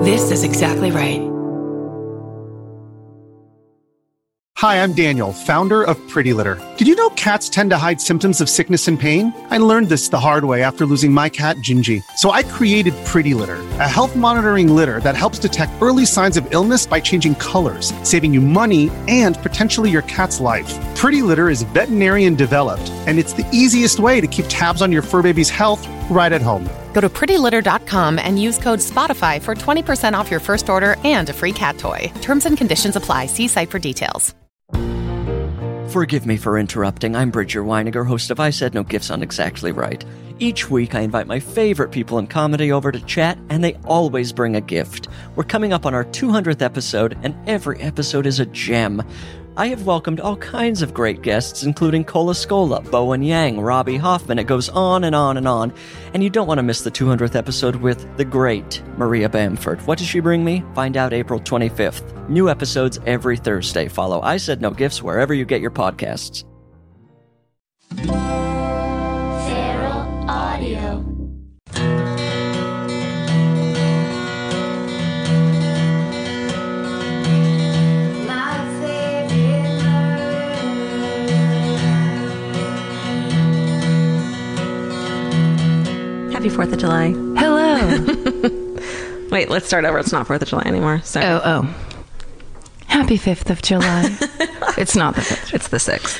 This is exactly right. Hi, I'm Daniel, founder of Pretty Litter. Did you know cats tend to hide symptoms of sickness and pain? I learned this the hard way after losing my cat, Gingy. So I created Pretty Litter, a health monitoring litter that helps detect early signs of illness by changing colors, saving you money and potentially your cat's life. Pretty Litter is veterinarian developed, and it's the easiest way to keep tabs on your fur baby's health right at home. Go to prettylitter.com and use code SPOTIFY for 20% off your first order and a free cat toy. Terms and conditions apply. See site for details. Forgive me for interrupting. I'm Bridger Weiniger, host of I Said No Gifts on Exactly Right. Each week, I invite my favorite people in comedy over to chat, and they always bring a gift. We're coming up on our 200th episode, and every episode is a gem. I have welcomed all kinds of great guests, including Cola Scola, Bowen Yang, Robbie Hoffman. It goes on and on and on. And you don't want to miss the 200th episode with the great Maria Bamford. What does she bring me? Find out April 25th. New episodes every Thursday. Follow I Said No Gifts wherever you get your podcasts. Feral Audio. Happy 4th of July. Hello. Wait, let's start over. It's not 4th of July anymore. Sorry. Oh. Happy 5th of July. It's not the 5th. It's the 6th.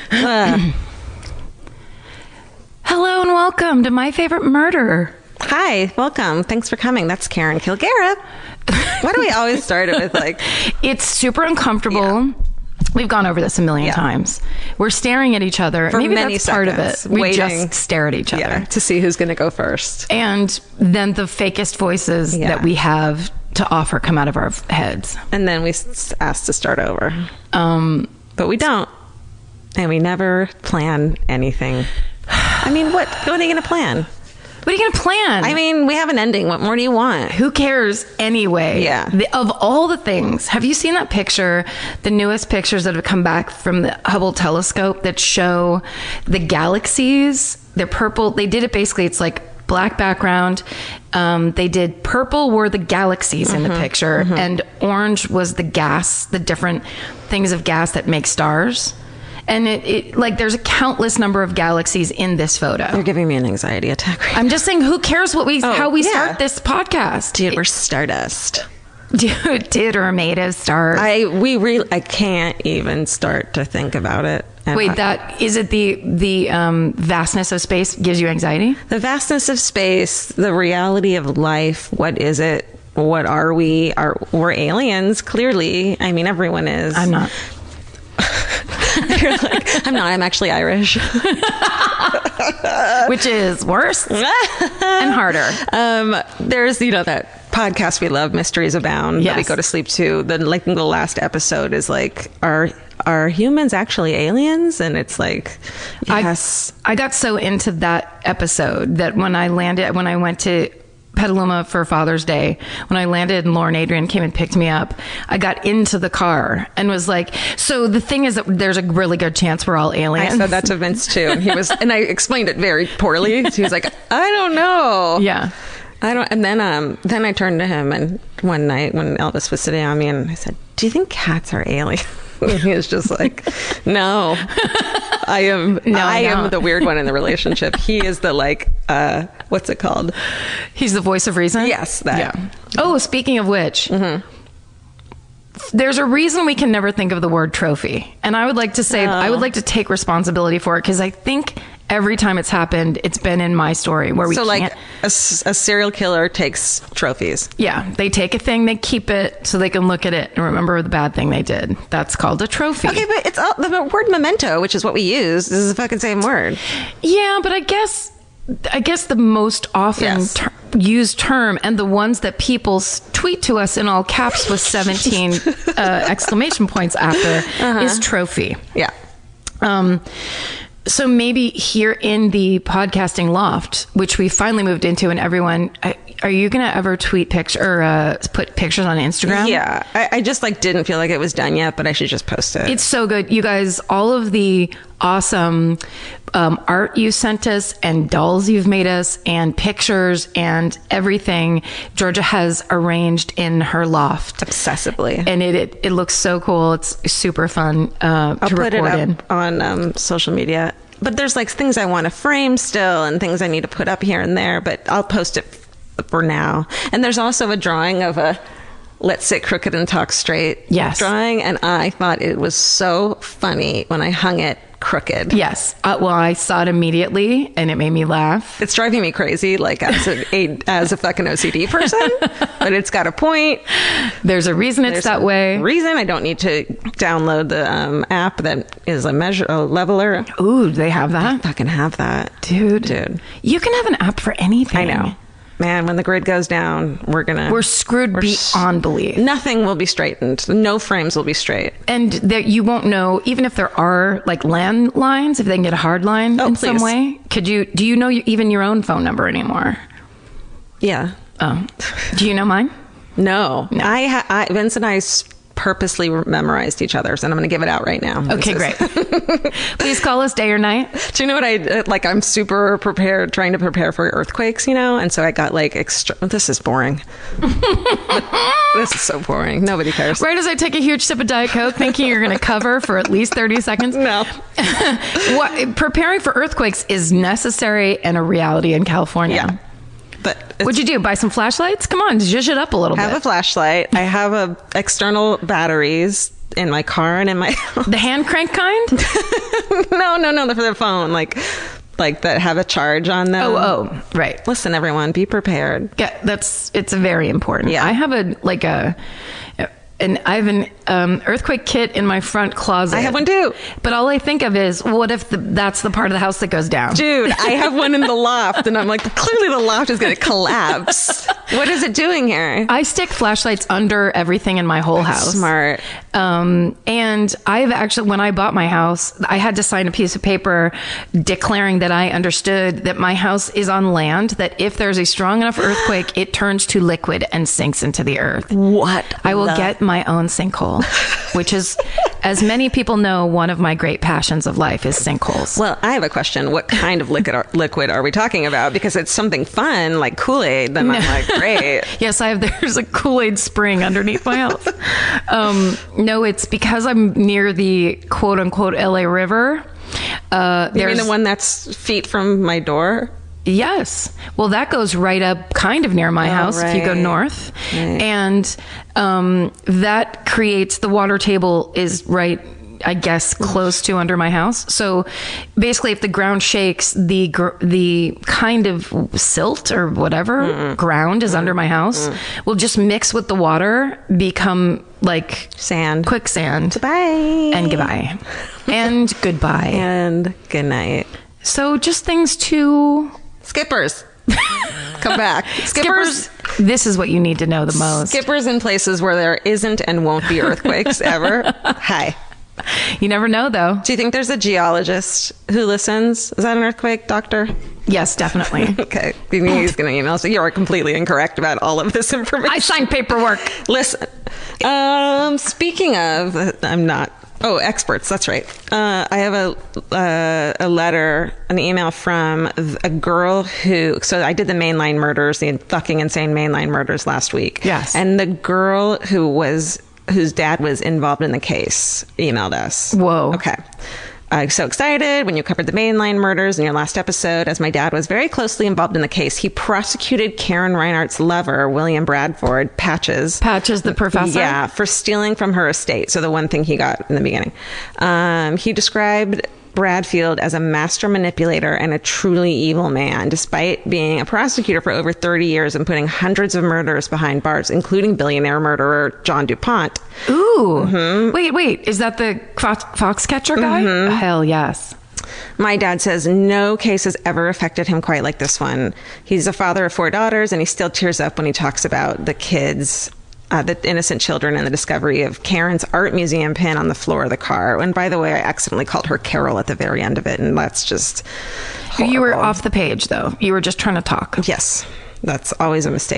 Hello and welcome to My Favorite Murder. Hi, welcome. Thanks for coming. That's Karen Kilgariff. Why do we always start it with like... It's super uncomfortable. Yeah. We've gone over this a million times. We're staring at each other. For Maybe many that's seconds, part of it. We just stare at each other. To see who's going to go first. And then the fakest voices that we have to offer come out of our heads. And then we ask to start over. But we don't. And we never plan anything. I mean, what are you going to plan? What are you going to plan? I mean, we have an ending. What more do you want? Who cares anyway? Yeah. Of all the things, have you seen that picture, the newest pictures that have come back from the Hubble telescope that show the galaxies? They're purple. They did it basically, it's like black background. They did purple were the galaxies in the picture, and orange was the gas, the different things of gas that make stars. And it like there's a countless number of galaxies in this photo. You're giving me an anxiety attack right now. I'm just saying, who cares how we start this podcast? Dude, we're stardust. Did or made of stars. I can't even start to think about it. Wait, is it the vastness of space gives you anxiety? The vastness of space, the reality of life. What is it? What are we? We're aliens, clearly. I mean, everyone is. I'm not. You're like, I'm not. I'm actually Irish. Which is worse and harder. There's, that podcast we love, Mysteries Abound, that we go to sleep to. The last episode is like, are humans actually aliens? And it's like, yes. I got so into that episode that when I went to Petaluma for Father's Day, when I landed and Lauren Adrian came and picked me up, I got into the car and was like, so the thing is that there's a really good chance we're all aliens. I said that to Vince too. And and I explained it very poorly. He was like, I don't know. Yeah. I don't. And then I turned to him and one night when Elvis was sitting on me and I said, do you think cats are aliens? And he was just like, no, I am the weird one in the relationship. He is the what's it called? He's the voice of reason? Yes. That. Yeah. Oh, speaking of which, there's a reason we can never think of the word trophy. And I would like to say, I would like to take responsibility for it because I think every time it's happened, it's been in my story where we can't. So like a serial killer takes trophies. Yeah. They take a thing, they keep it so they can look at it and remember the bad thing they did. That's called a trophy. Okay, but it's the word memento, which is what we use, is the fucking same word. Yeah, but I guess the most often used term and the ones that people tweet to us in all caps with 17 exclamation points after is trophy. Yeah. So maybe here in the podcasting loft, which we finally moved into, and everyone, are you going to ever tweet put pictures on Instagram? Yeah. I just didn't feel like it was done yet, but I should just post it. It's so good. You guys, all of the awesome art you sent us and dolls you've made us and pictures and everything Georgia has arranged in her loft Obsessively. and it looks so cool. It's super fun to I'll put record it in. up on social media. But there's like things I want to frame still and things I need to put up here and there, but I'll post it for now. And there's also a drawing of a Let's Sit Crooked and Talk Straight Yes. drawing, and I thought it was so funny when I hung it crooked. Yes. Well, I saw it immediately and it made me laugh. It's driving me crazy, like as a fucking OCD person, but it's got a point. There's a reason it's There's that a way. reason I don't need to download the app that is a leveler. Ooh, they have that? Fucking have that, Dude. You can have an app for anything. I know. Man, when the grid goes down, we're screwed beyond belief. Nothing will be straightened. No frames will be straight. And that you won't know, even if there are like landlines, if they can get a hard line in some please. way. Do you know even your own phone number anymore? Yeah. Oh, do you know mine? No. Vince and I purposely memorized each other's, and I'm going to give it out right now. Okay, great. Please call us day or night. Do you know what I'm super prepared, trying to prepare for earthquakes, and so I got like this is boring. This is so boring. Nobody cares. Right as I take a huge sip of Diet Coke, thinking you're going to cover for at least 30 seconds. No. Preparing for earthquakes is necessary and a reality in California. Yeah. But What'd you do? Buy some flashlights? Come on, zhuzh it up a little I have bit. a flashlight. I have external batteries in my car and in my house. The hand crank kind? No, for the phone, like that have a charge on them. Oh, right. Listen, everyone, be prepared. Yeah, it's very important. Yeah. I have I have an earthquake kit in my front closet. I have one too. But all I think of is, what if that's the part of the house that goes down? Dude, I have one in the loft, and I'm like, clearly the loft is going to collapse. What is it doing here? I stick flashlights under everything in my whole house. Smart. And I've actually, when I bought my house, I had to sign a piece of paper declaring that I understood that my house is on land, that if there's a strong enough earthquake, it turns to liquid and sinks into the earth. What? I will get my own sinkhole, which is, as many people know, one of my great passions of life is sinkholes. Well, I have a question. What kind of liquid are we talking about? Because it's something fun, like Kool-Aid, then I'm like, great. Yes, there's a Kool-Aid spring underneath my house. No, it's because I'm near the quote unquote LA River. You mean the one that's feet from my door? Yes. Well, that goes right up kind of near my house if you go north. Right. And that creates, the water table is right, I guess, close to under my house. So basically, if the ground shakes, the kind of silt or whatever ground is under my house will just mix with the water, become like Sand. quicksand. Goodbye. And goodbye. And goodbye. And good night. So just things to... Skippers. Come back. Skippers. This is what you need to know the most. Skippers in places where there isn't and won't be earthquakes ever. Hi. You never know, though. Do you think there's a geologist who listens? Is that an earthquake, doctor? Yes, definitely. Okay. He's going to email. So you are completely incorrect about all of this information. I signed paperwork. Listen. Speaking of, I'm not. Oh, experts. That's right. I have a letter, an email from a girl who. So I did the mainline murders, the fucking insane mainline murders last week. Yes. And the girl whose dad was involved in the case emailed us. Whoa. Okay. I'm so excited when you covered the mainline murders in your last episode, as my dad was very closely involved in the case. He prosecuted Karen Reinhardt's lover, William Bradford, Patches. Patches the professor? Yeah, for stealing from her estate. So the one thing he got in the beginning. He described Bradfield as a master manipulator and a truly evil man, despite being a prosecutor for over 30 years and putting hundreds of murderers behind bars, including billionaire murderer John DuPont. Ooh. Mm-hmm. Wait. Is that the Foxcatcher guy? Mm-hmm. Hell yes. My dad says no case has ever affected him quite like this one. He's a father of 4 daughters, and he still tears up when he talks about the kids, the innocent children, and the discovery of Karen's art museum pin on the floor of the car. And by the way, I accidentally called her Carol at the very end of it, and that's just horrible. You were off the page, though. You were just trying to talk. Yes. That's always a mistake.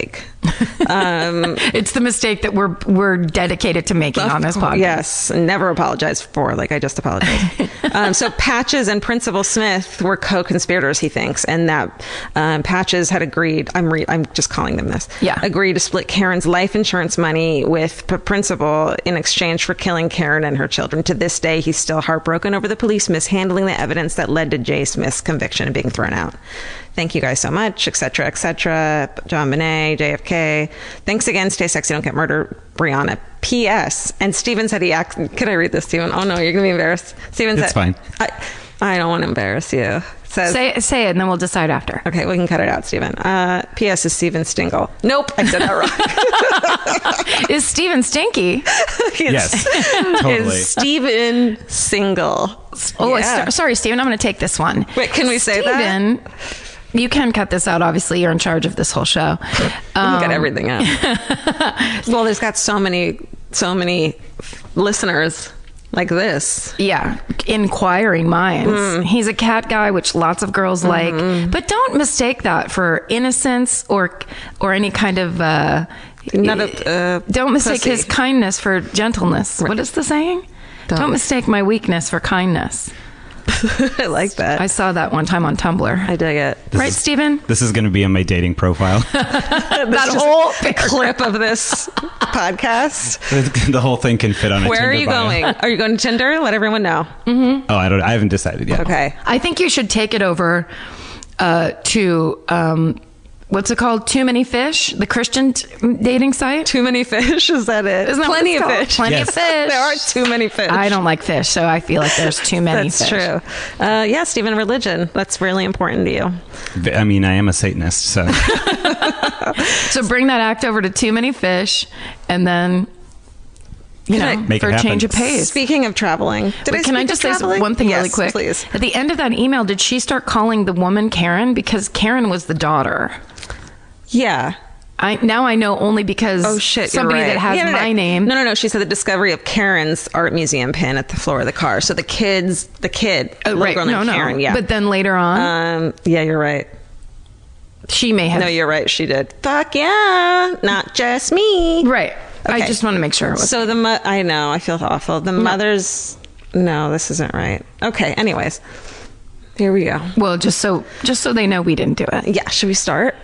It's the mistake that we're dedicated to making on this podcast. Yes, and never apologize for, like I just apologized. So Patches and Principal Smith were co-conspirators, he thinks, and that Patches had agreed, I'm just calling them this, agreed to split Karen's life insurance money with Principal in exchange for killing Karen and her children. To this day, he's still heartbroken over the police mishandling the evidence that led to Jay Smith's conviction and being thrown out. Thank you guys so much, etc., etc. John Bonet, JFK. Thanks again. Stay sexy. Don't get murdered. Brianna. P.S. And Steven said can I read this, Steven? Oh, no, you're going to be embarrassed. Steven said... It's fine. I don't want to embarrass you. Says, say it, and then we'll decide after. Okay, we can cut it out, Steven. P.S. is Steven Stingle. Nope, I said that wrong. Is Steven stinky? Yes, totally. Is Steven single? Oh, sorry, Steven. I'm going to take this one. Wait, can we say that? You can cut this out. Obviously, you're in charge of this whole show. Cut everything out. Well, there's got so many listeners like this. Yeah, inquiring minds. He's a cat guy, which lots of girls like. But don't mistake that for innocence or any kind of. Don't mistake pussy. his kindness for gentleness. What is the saying? Don't mistake my weakness for kindness. I like that. I saw that one time on Tumblr. I dig it. Right, Steven? This is going to be in my dating profile. That whole clip of this podcast. The whole thing can fit on a Where Tinder are you bio. going? Are you going to Tinder? Let everyone know. Mm-hmm. Oh, I haven't decided yet. Okay. I think you should take it over to what's it called? Too Many Fish, the Christian dating site. Too Many Fish? Is that it? Isn't that Plenty what of it's called? fish. Plenty Yes. of fish. There are too many fish. I don't like fish, so I feel like there's too many That's fish. true. Yeah, Stephen, religion. That's really important to you. I mean, I am a Satanist, so. So bring that act over to Too Many Fish, and then, Make for it a happen. change of pace. Speaking of traveling, Can I just say one thing really quick? Please. At the end of that email, did she start calling the woman Karen? Because Karen was the daughter. Yeah. Now I know only because somebody that has my name. No. She said the discovery of Karen's art museum pin at the floor of the car. So the kid, little girl named Karen. Yeah. But then later on, yeah, you're right. She may have. No, you're right. She did. Fuck yeah, not just me. Right. Okay. I just want to make sure. So I know. I feel awful. The mother's. No, this isn't right. Okay. Anyways, here we go. Well, just so they know we didn't do it. Yeah. Should we start?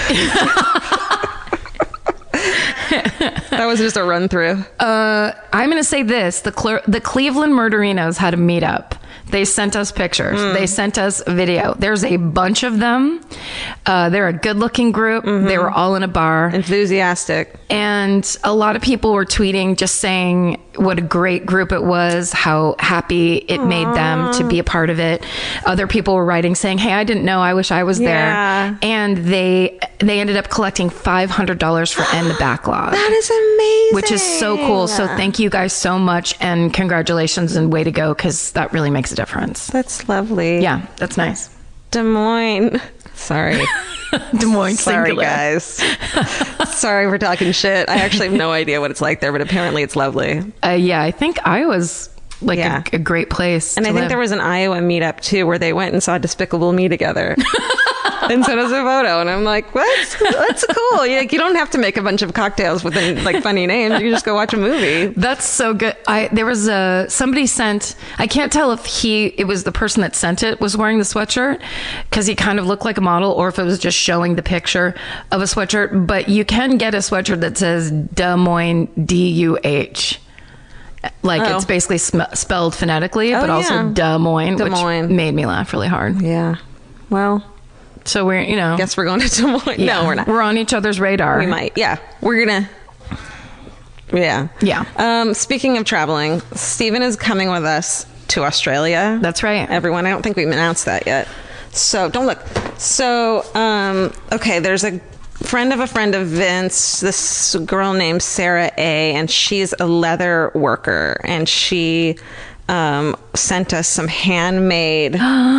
That was just a run through. I'm going to say this: the Cleveland Murderinos had a meetup. They sent us pictures. They sent us video. There's a bunch of them. They're a good-looking group. They were all in a bar. Enthusiastic. And a lot of people were tweeting just saying what a great group it was, how happy it made them to be a part of it. Other people were writing saying, hey, I didn't know. I wish I was there. And they ended up collecting $500 for End the Backlog. That is amazing. Which is so cool. So thank you guys so much, and congratulations, and way to go, because that really makes a difference. That's lovely. Yeah, that's nice. Des Moines. Sorry. Des Moines. Sorry, singular. guys. Sorry for talking shit. I actually have no idea what it's like there, but apparently it's lovely. Yeah, I think Iowa's like a great place. And to I think live. there was an Iowa meetup too, where they went and saw Despicable Me together. And sent us a photo, and I'm like, "What? That's cool. You don't have to make a bunch of cocktails with like funny names. You just go watch a movie." That's so good. There was somebody sent. I can't tell if it was the person that sent it was wearing the sweatshirt, because he kind of looked like a model, or if it was just showing the picture of a sweatshirt. But you can get a sweatshirt that says Des Moines, DUH. Like it's basically spelled phonetically, but also Des Moines, which made me laugh really hard. Yeah. Well. So we're, guess we're going to Des Moines. Yeah, no, we're not. We're on each other's radar. We might. Yeah. We're going to. Yeah. Yeah. Speaking of traveling, Stephen is coming with us to Australia. That's right. Everyone, I don't think we've announced that yet. So don't look. So, okay, there's a friend of Vince, this girl named Sarah A., and she's a leather worker, and she sent us some handmade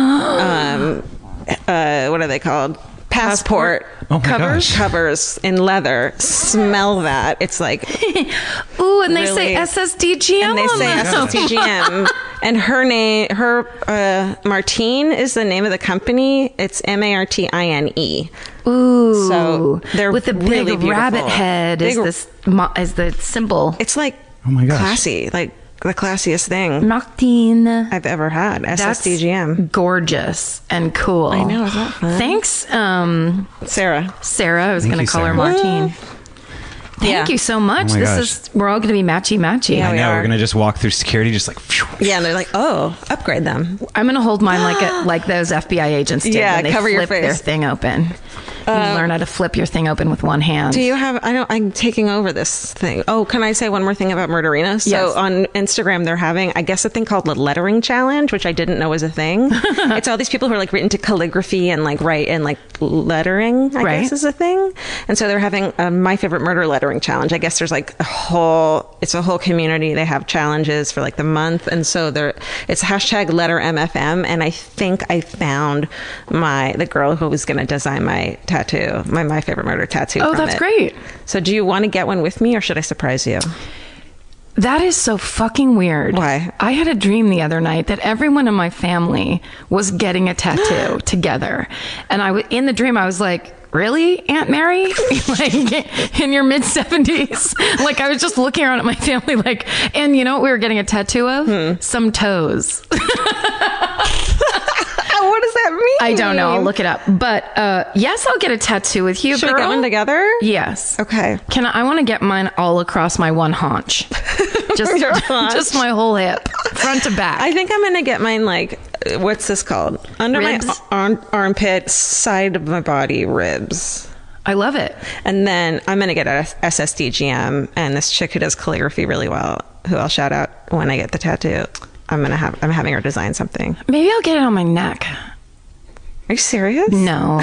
what are they called? Passport covers in leather. Smell that. It's like ooh, and they really, say SSDGM. And they say SSDGM. And her Martine is the name of the company. It's Martine. Ooh. So they're with the really big rabbit beautiful. head Big- is the symbol. It's like Oh my gosh. classy, like the classiest thing Martine. I've ever had. SSDGM. Gorgeous and cool. I know, isn't that fun? Thanks, Sarah. Sarah. I was going to you, call her Sarah. Martine. Thank you so much. Oh my We're all going to be matchy. Yeah. I we know. are. We're going to just walk through security, just like, phew. Yeah, and they're like, oh, upgrade them. I'm going to hold mine like those FBI agents did Yeah, when they cover your flip their face. thing open. You learn how to flip your thing open with one hand. Do you have? I'm taking over this thing. Oh, can I say one more thing about Murderino? So Yes. on Instagram, they're having, I guess, a thing called the lettering challenge, which I didn't know was a thing. It's all these people who are like written to calligraphy and like write in like lettering, I Right. guess is a thing. And so they're having my favorite murder lettering challenge. I guess there's like it's a whole community. They have challenges for like the month. And so it's hashtag letter MFM. And I think I found the girl who was going to design my tattoo, my favorite murder tattoo. Oh, from that's it. great. So do you want to get one with me or should I surprise you? That is so fucking weird. Why? I had a dream the other night that everyone in my family was getting a tattoo together. And in the dream, I was like, really, Aunt Mary? Like, in your mid-70s? Like, I was just looking around at my family like, and you know what we were getting a tattoo of? Some toes. What does that mean? I don't know. I'll look it up. But yes, I'll get a tattoo with you, Should girl. we get one together? Yes. Okay. I want to get mine all across my one haunch. Your haunch. Just my whole hip, front to back. I think I'm going to get mine like, what's this called? Under Ribs? my armpit, side of my body, ribs. I love it. And then I'm going to get a SSDGM and this chick who does calligraphy really well, who I'll shout out when I get the tattoo. I'm having her design something. Maybe I'll get it on my neck. Are you serious? No.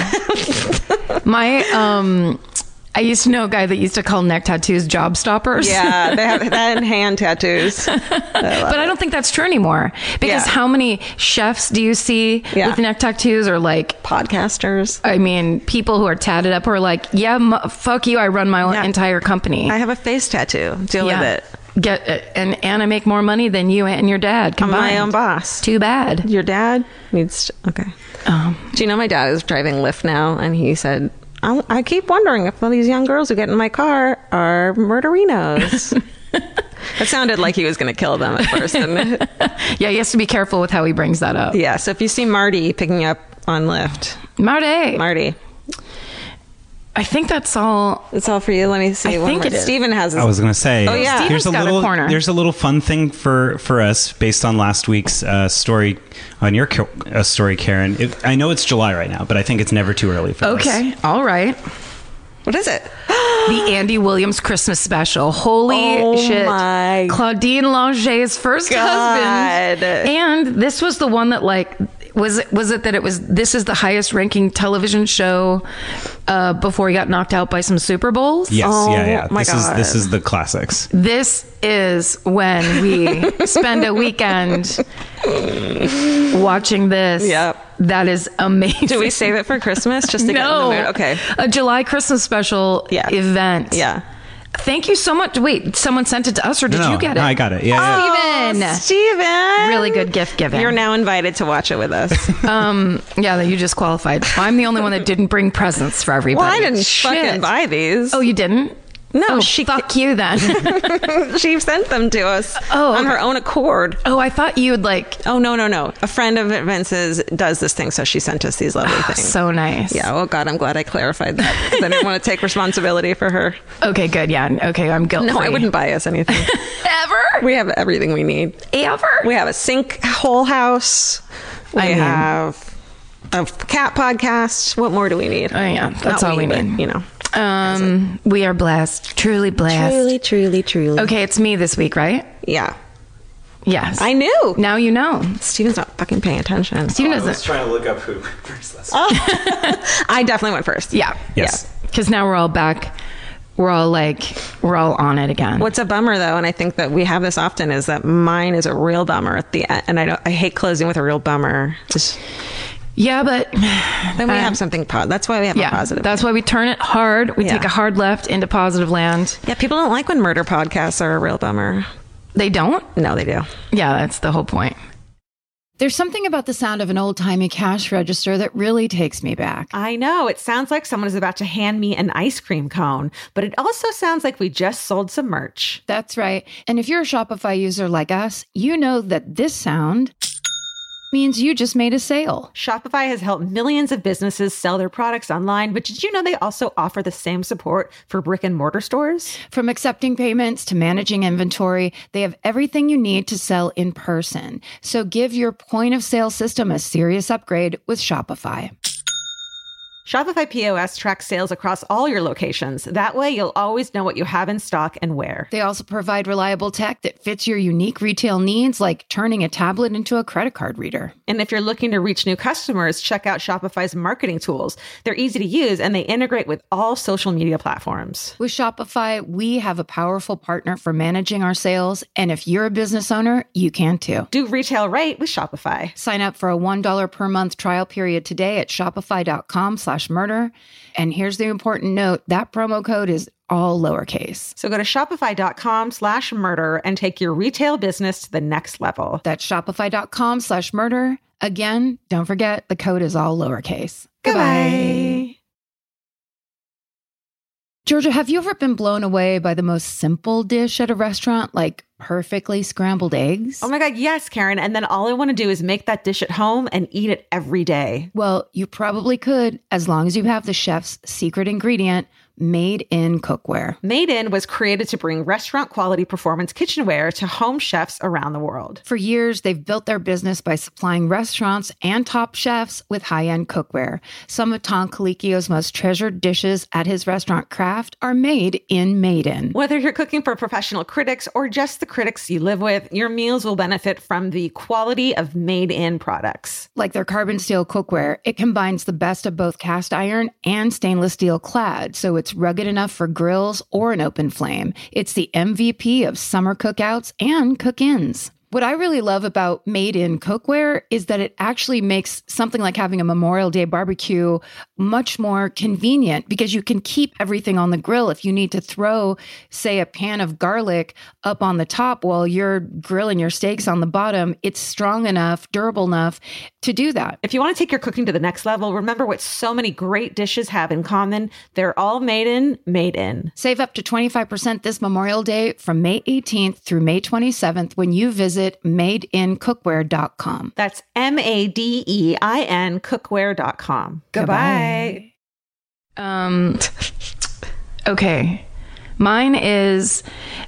I used to know a guy that used to call neck tattoos job stoppers. Yeah, they have that and hand tattoos. But I don't think that's true anymore. Because Yeah. how many chefs do you see Yeah. with neck tattoos, or like, Podcasters. I mean, people who are tatted up who are like, yeah, fuck you, I run my Yeah. entire company. I have a face tattoo. Deal with it. Get it. And I make more money than you and your dad I'm combined. my own boss. Too bad. Your dad needs to, okay. Do you know my dad is driving Lyft now, and he said, I keep wondering if all these young girls who get in my car are murderinos. It sounded like he was going to kill them at first, didn't it? Yeah, he has to be careful with how he brings that up. Yeah, so if you see Marty picking you up on Lyft, Marty. I think that's all. it's all for you. Let me see. I think it is. Steven has his, I was going to say, Oh, yeah. there's Steven's got a corner. There's a little fun thing for us based on last week's story on your story, Karen. I know it's July right now, but I think it's never too early for us. Okay. All right. What is it? The Andy Williams Christmas special. Holy Oh shit. my Claudine Lange's first husband. And this was the one that, like, was it that this is the highest ranking television show before he got knocked out by some Super Bowls? Yes, Oh, yeah. my God. This is the classics. This is when we spend a weekend watching this. Yep. That is amazing. Do we save it for Christmas just to get in the mood? Okay. A July Christmas special event. Yeah. Thank you so much. Wait, someone sent it to us, or did you get it? No, I got it. Yeah. Steven. Steven! Really good gift giving. You're now invited to watch it with us. Yeah, you just qualified. I'm the only one that didn't bring presents for everybody. Well, I didn't Shit. fucking buy these. Oh, you didn't? No, Oh, she fuck you then. she sent them to us on her own accord. Oh, I thought you would like. Oh, no. A friend of Vince's does this thing, so she sent us these lovely things. So nice. Yeah, oh God, I'm glad I clarified that, because I didn't want to take responsibility for her. Okay, good. Yeah. Okay, I'm guilt-free. No, I wouldn't buy us anything. Ever? We have everything we need. Ever? We have a sink whole house. We have a cat podcast. What more do we need? Oh, yeah. That's all we but, need. you know. We are blessed. Truly blessed. Truly. Okay, it's me this week, right? Yeah. Yes. I knew. Now you know. Steven's not fucking paying attention. Steven doesn't. trying to look up who first last. I definitely went first. Yeah. Yes. Because now we're all back. We're all on it again. What's a bummer though, and I think that we have this often, is that mine is a real bummer at the end, and I hate closing with a real bummer. Yeah, but Then we have something that's why we have a positive. That's why we turn it hard. We take a hard left into positive land. Yeah, people don't like when murder podcasts are a real bummer. They don't? No, they do. Yeah, that's the whole point. There's something about the sound of an old-timey cash register that really takes me back. I know. It sounds like someone is about to hand me an ice cream cone, but it also sounds like we just sold some merch. That's right. And if you're a Shopify user like us, you know that this sound means you just made a sale. Shopify has helped millions of businesses sell their products online, but did you know they also offer the same support for brick and mortar stores? From accepting payments to managing inventory, they have everything you need to sell in person. So give your point of sale system a serious upgrade with Shopify. Shopify POS tracks sales across all your locations. That way, you'll always know what you have in stock and where. They also provide reliable tech that fits your unique retail needs, like turning a tablet into a credit card reader. And if you're looking to reach new customers, check out Shopify's marketing tools. They're easy to use, and they integrate with all social media platforms. With Shopify, we have a powerful partner for managing our sales. And if you're a business owner, you can too. Do retail right with Shopify. Sign up for a $1 per month trial period today at shopify.com/murder. And here's the important note, that promo code is all lowercase. So go to shopify.com/murder and take your retail business to the next level. That's shopify.com/murder. Again, don't forget, the code is all lowercase. Goodbye. Georgia, have you ever been blown away by the most simple dish at a restaurant, like perfectly scrambled eggs? Oh my God, yes, Karen. And then all I want to do is make that dish at home and eat it every day. Well, you probably could, as long as you have the chef's secret ingredient, Made in Cookware. Made in was created to bring restaurant quality performance kitchenware to home chefs around the world. For years, they've built their business by supplying restaurants and top chefs with high-end cookware. Some of Tom Colicchio's most treasured dishes at his restaurant Craft are made in Made in. Whether you're cooking for professional critics or just the critics you live with, your meals will benefit from the quality of Made in products. Like their carbon steel cookware, it combines the best of both cast iron and stainless steel clad, so it's rugged enough for grills or an open flame. It's the MVP of summer cookouts and cook-ins. What I really love about Made in Cookware is that it actually makes something like having a Memorial Day barbecue much more convenient because you can keep everything on the grill. If you need to throw, say, a pan of garlic up on the top while you're grilling your steaks on the bottom, it's strong enough, durable enough to do that. If you want to take your cooking to the next level, remember what so many great dishes have in common. They're all made in. Save up to 25% this Memorial Day from May 18th through May 27th when you visit madeincookware.com. That's MADEIN cookware.com. Goodbye. Okay. Mine is,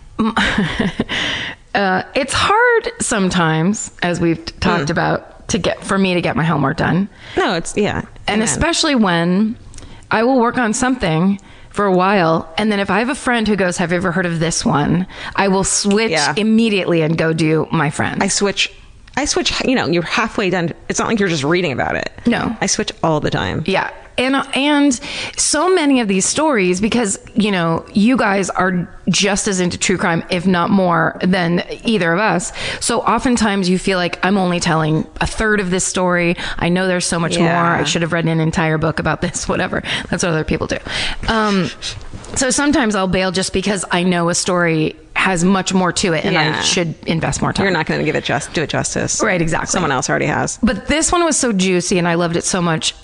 it's hard sometimes, as we've talked about, for me to get my homework done. No, it's, yeah. And especially when I will work on something for a while, and then if I have a friend who goes, have you ever heard of this one? I will switch immediately and go do my friend. I switch, you're halfway done. It's not like you're just reading about it. No. I switch all the time. Yeah. And so many of these stories, because, you guys are just as into true crime, if not more than either of us. So oftentimes you feel like I'm only telling a third of this story. I know there's so much more. I should have read an entire book about this, whatever. That's what other people do. So sometimes I'll bail just because I know a story has much more to it and I should invest more time. You're not going to give it do it justice. Right, exactly. Someone else already has. But this one was so juicy and I loved it so much.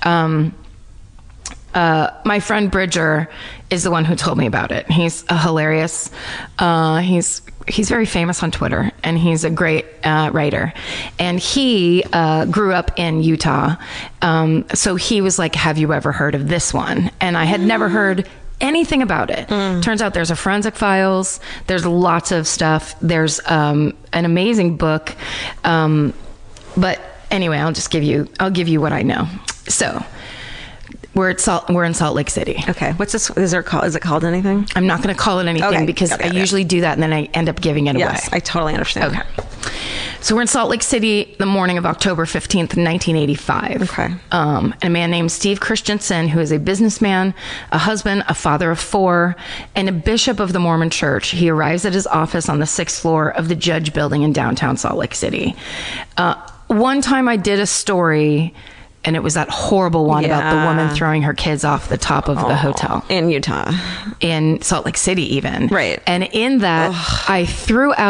My friend Bridger is the one who told me about it. He's hilarious. He's very famous on Twitter and he's a great writer. And he grew up in Utah. So he was like, have you ever heard of this one? And I had never heard anything about it. Turns out there's a Forensic Files. There's lots of stuff. There's an amazing book. But anyway, I'll give you what I know. So we're in Salt Lake City. Okay. What's this? Is it called anything? I'm not going to call it anything because I usually do that and then I end up giving it away. Yes, I totally understand. Okay. So we're in Salt Lake City the morning of October 15th, 1985. Okay. And a man named Steve Christensen, who is a businessman, a husband, a father of 4, and a bishop of the Mormon Church. He arrives at his office on the 6th floor of the Judge Building in downtown Salt Lake City. One time I did a story, and it was that horrible one about the woman throwing her kids off the top of the hotel. In Utah. In Salt Lake City even. Right. And in that, I threw out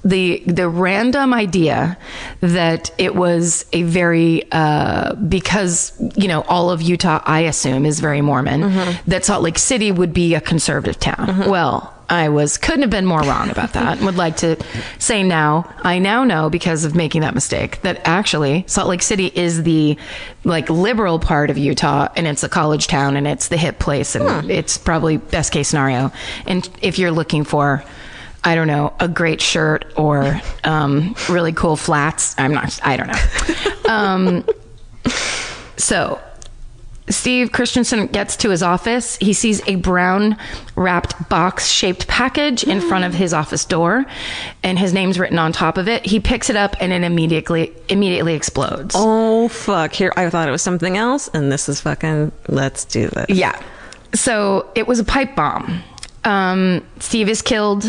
the random idea that it was a very because all of Utah, I assume, is very Mormon, that Salt Lake City would be a conservative town. Well, couldn't have been more wrong about that. Would like to say I now know, because of making that mistake, that actually Salt Lake City is the liberal part of Utah, and it's a college town, and it's the hip place, and it's probably best case scenario. And if you're looking for, I don't know, a great shirt or really cool flats, I don't know. So Steve Christensen gets to his office. He sees a brown wrapped box shaped package in front of his office door, and his name's written on top of it. He picks it up and it immediately explodes. Oh, fuck. Here, I thought it was something else, and this is fucking, let's do this. Yeah. So it was a pipe bomb. Steve is killed.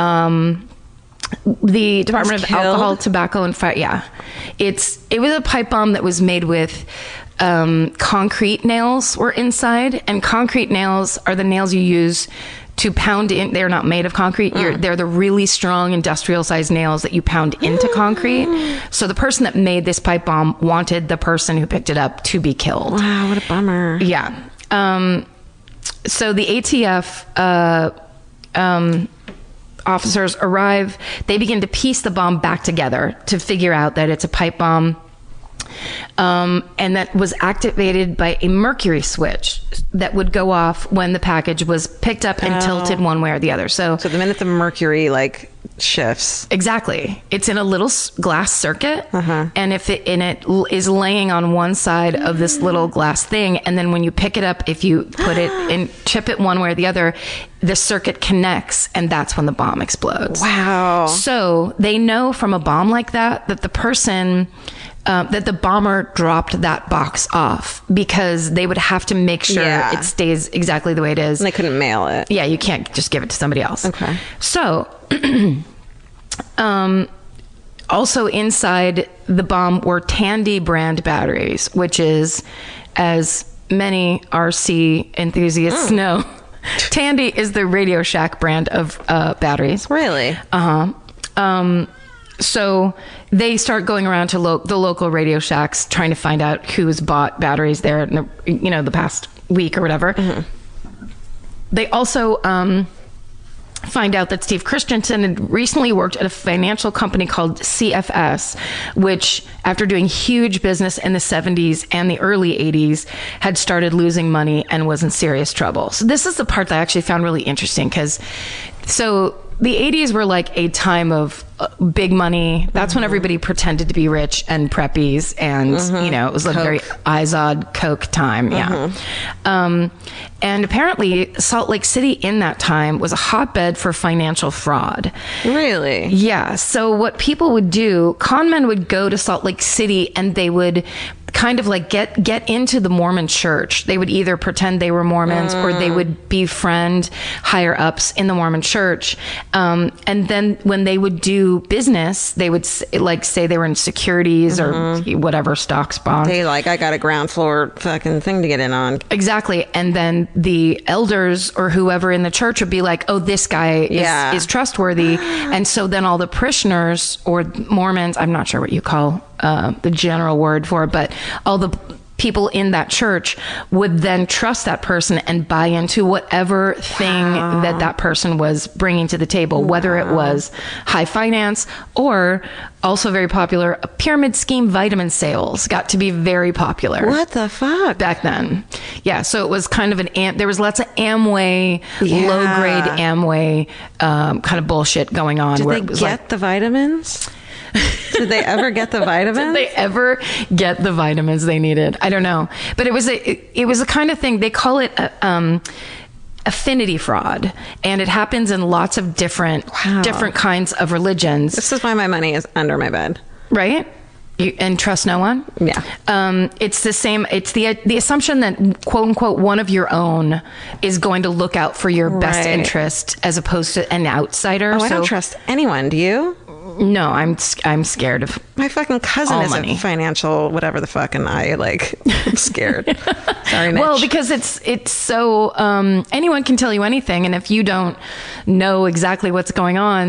The Department of Alcohol, Tobacco, and Fire. Yeah. It was a pipe bomb that was made with concrete nails were inside, and concrete nails are the nails you use to pound in. They're not made of concrete. They're the really strong industrial sized nails that you pound into concrete. So the person that made this pipe bomb wanted the person who picked it up to be killed. Wow, what a bummer. Yeah. So the ATF officers arrive. They begin to piece the bomb back together to figure out that it's a pipe bomb. And that was activated by a mercury switch that would go off when the package was picked up and tilted one way or the other. So the minute the mercury shifts. Exactly. It's in a little glass circuit, and it is laying on one side of this little glass thing, and then when you pick it up, if you put it and chip it one way or the other, the circuit connects, and that's when the bomb explodes. Wow. So they know from a bomb like that the person that the bomber dropped that box off, because they would have to make sure it stays exactly the way it is. And they couldn't mail it. Yeah, you can't just give it to somebody else. Okay. So, also inside the bomb were Tandy brand batteries, which is, as many RC enthusiasts know, Tandy is the Radio Shack brand of batteries. Really? So they start going around to the local Radio Shacks trying to find out who's bought batteries there in the past week or whatever. They also find out that Steve Christensen had recently worked at a financial company called CFS, which, after doing huge business in the 70s and the early 80s, had started losing money and was in serious trouble. So this is the part that I actually found really interesting, because the 80s were like a time of big money. That's when everybody pretended to be rich and preppies, and it was a very Izod Coke time. Yeah. And apparently Salt Lake City in that time was a hotbed for financial fraud. Really? Yeah. So what people would do, con men would go to Salt Lake City and they would kind of get into the Mormon church. They would either pretend they were Mormons or they would befriend higher ups in the Mormon church. And then when they would do business, they would say they were in securities or whatever, stocks, bonds. They I got a ground floor fucking thing to get in on. Exactly. And then the elders or whoever in the church would be like, oh, this guy is trustworthy. And so then all the parishioners or Mormons, I'm not sure what you call the general word for it, but all the people in that church would then trust that person and buy into whatever thing that person was bringing to the table, whether it was high finance or, also very popular, a pyramid scheme. Vitamin sales got to be very popular. What the fuck? Back then. Yeah. So it was kind of there was lots of Amway, low grade Amway kind of bullshit going on. Did they get the vitamins? Did they ever get the vitamins? Did they ever get the vitamins they needed? I don't know. But it was a kind of thing. They call it affinity fraud, and it happens in lots of different kinds of religions. This is why my money is under my bed. Right? And trust no one? Yeah. It's the same. It's the assumption that, quote unquote, one of your own is going to look out for your best interest as opposed to an outsider. I don't trust anyone. Do you? No, I'm scared of my fucking cousin is money. A financial whatever the fuck, and I'm scared. Sorry, Mitch. Well, because it's so anyone can tell you anything, and if you don't know exactly what's going on,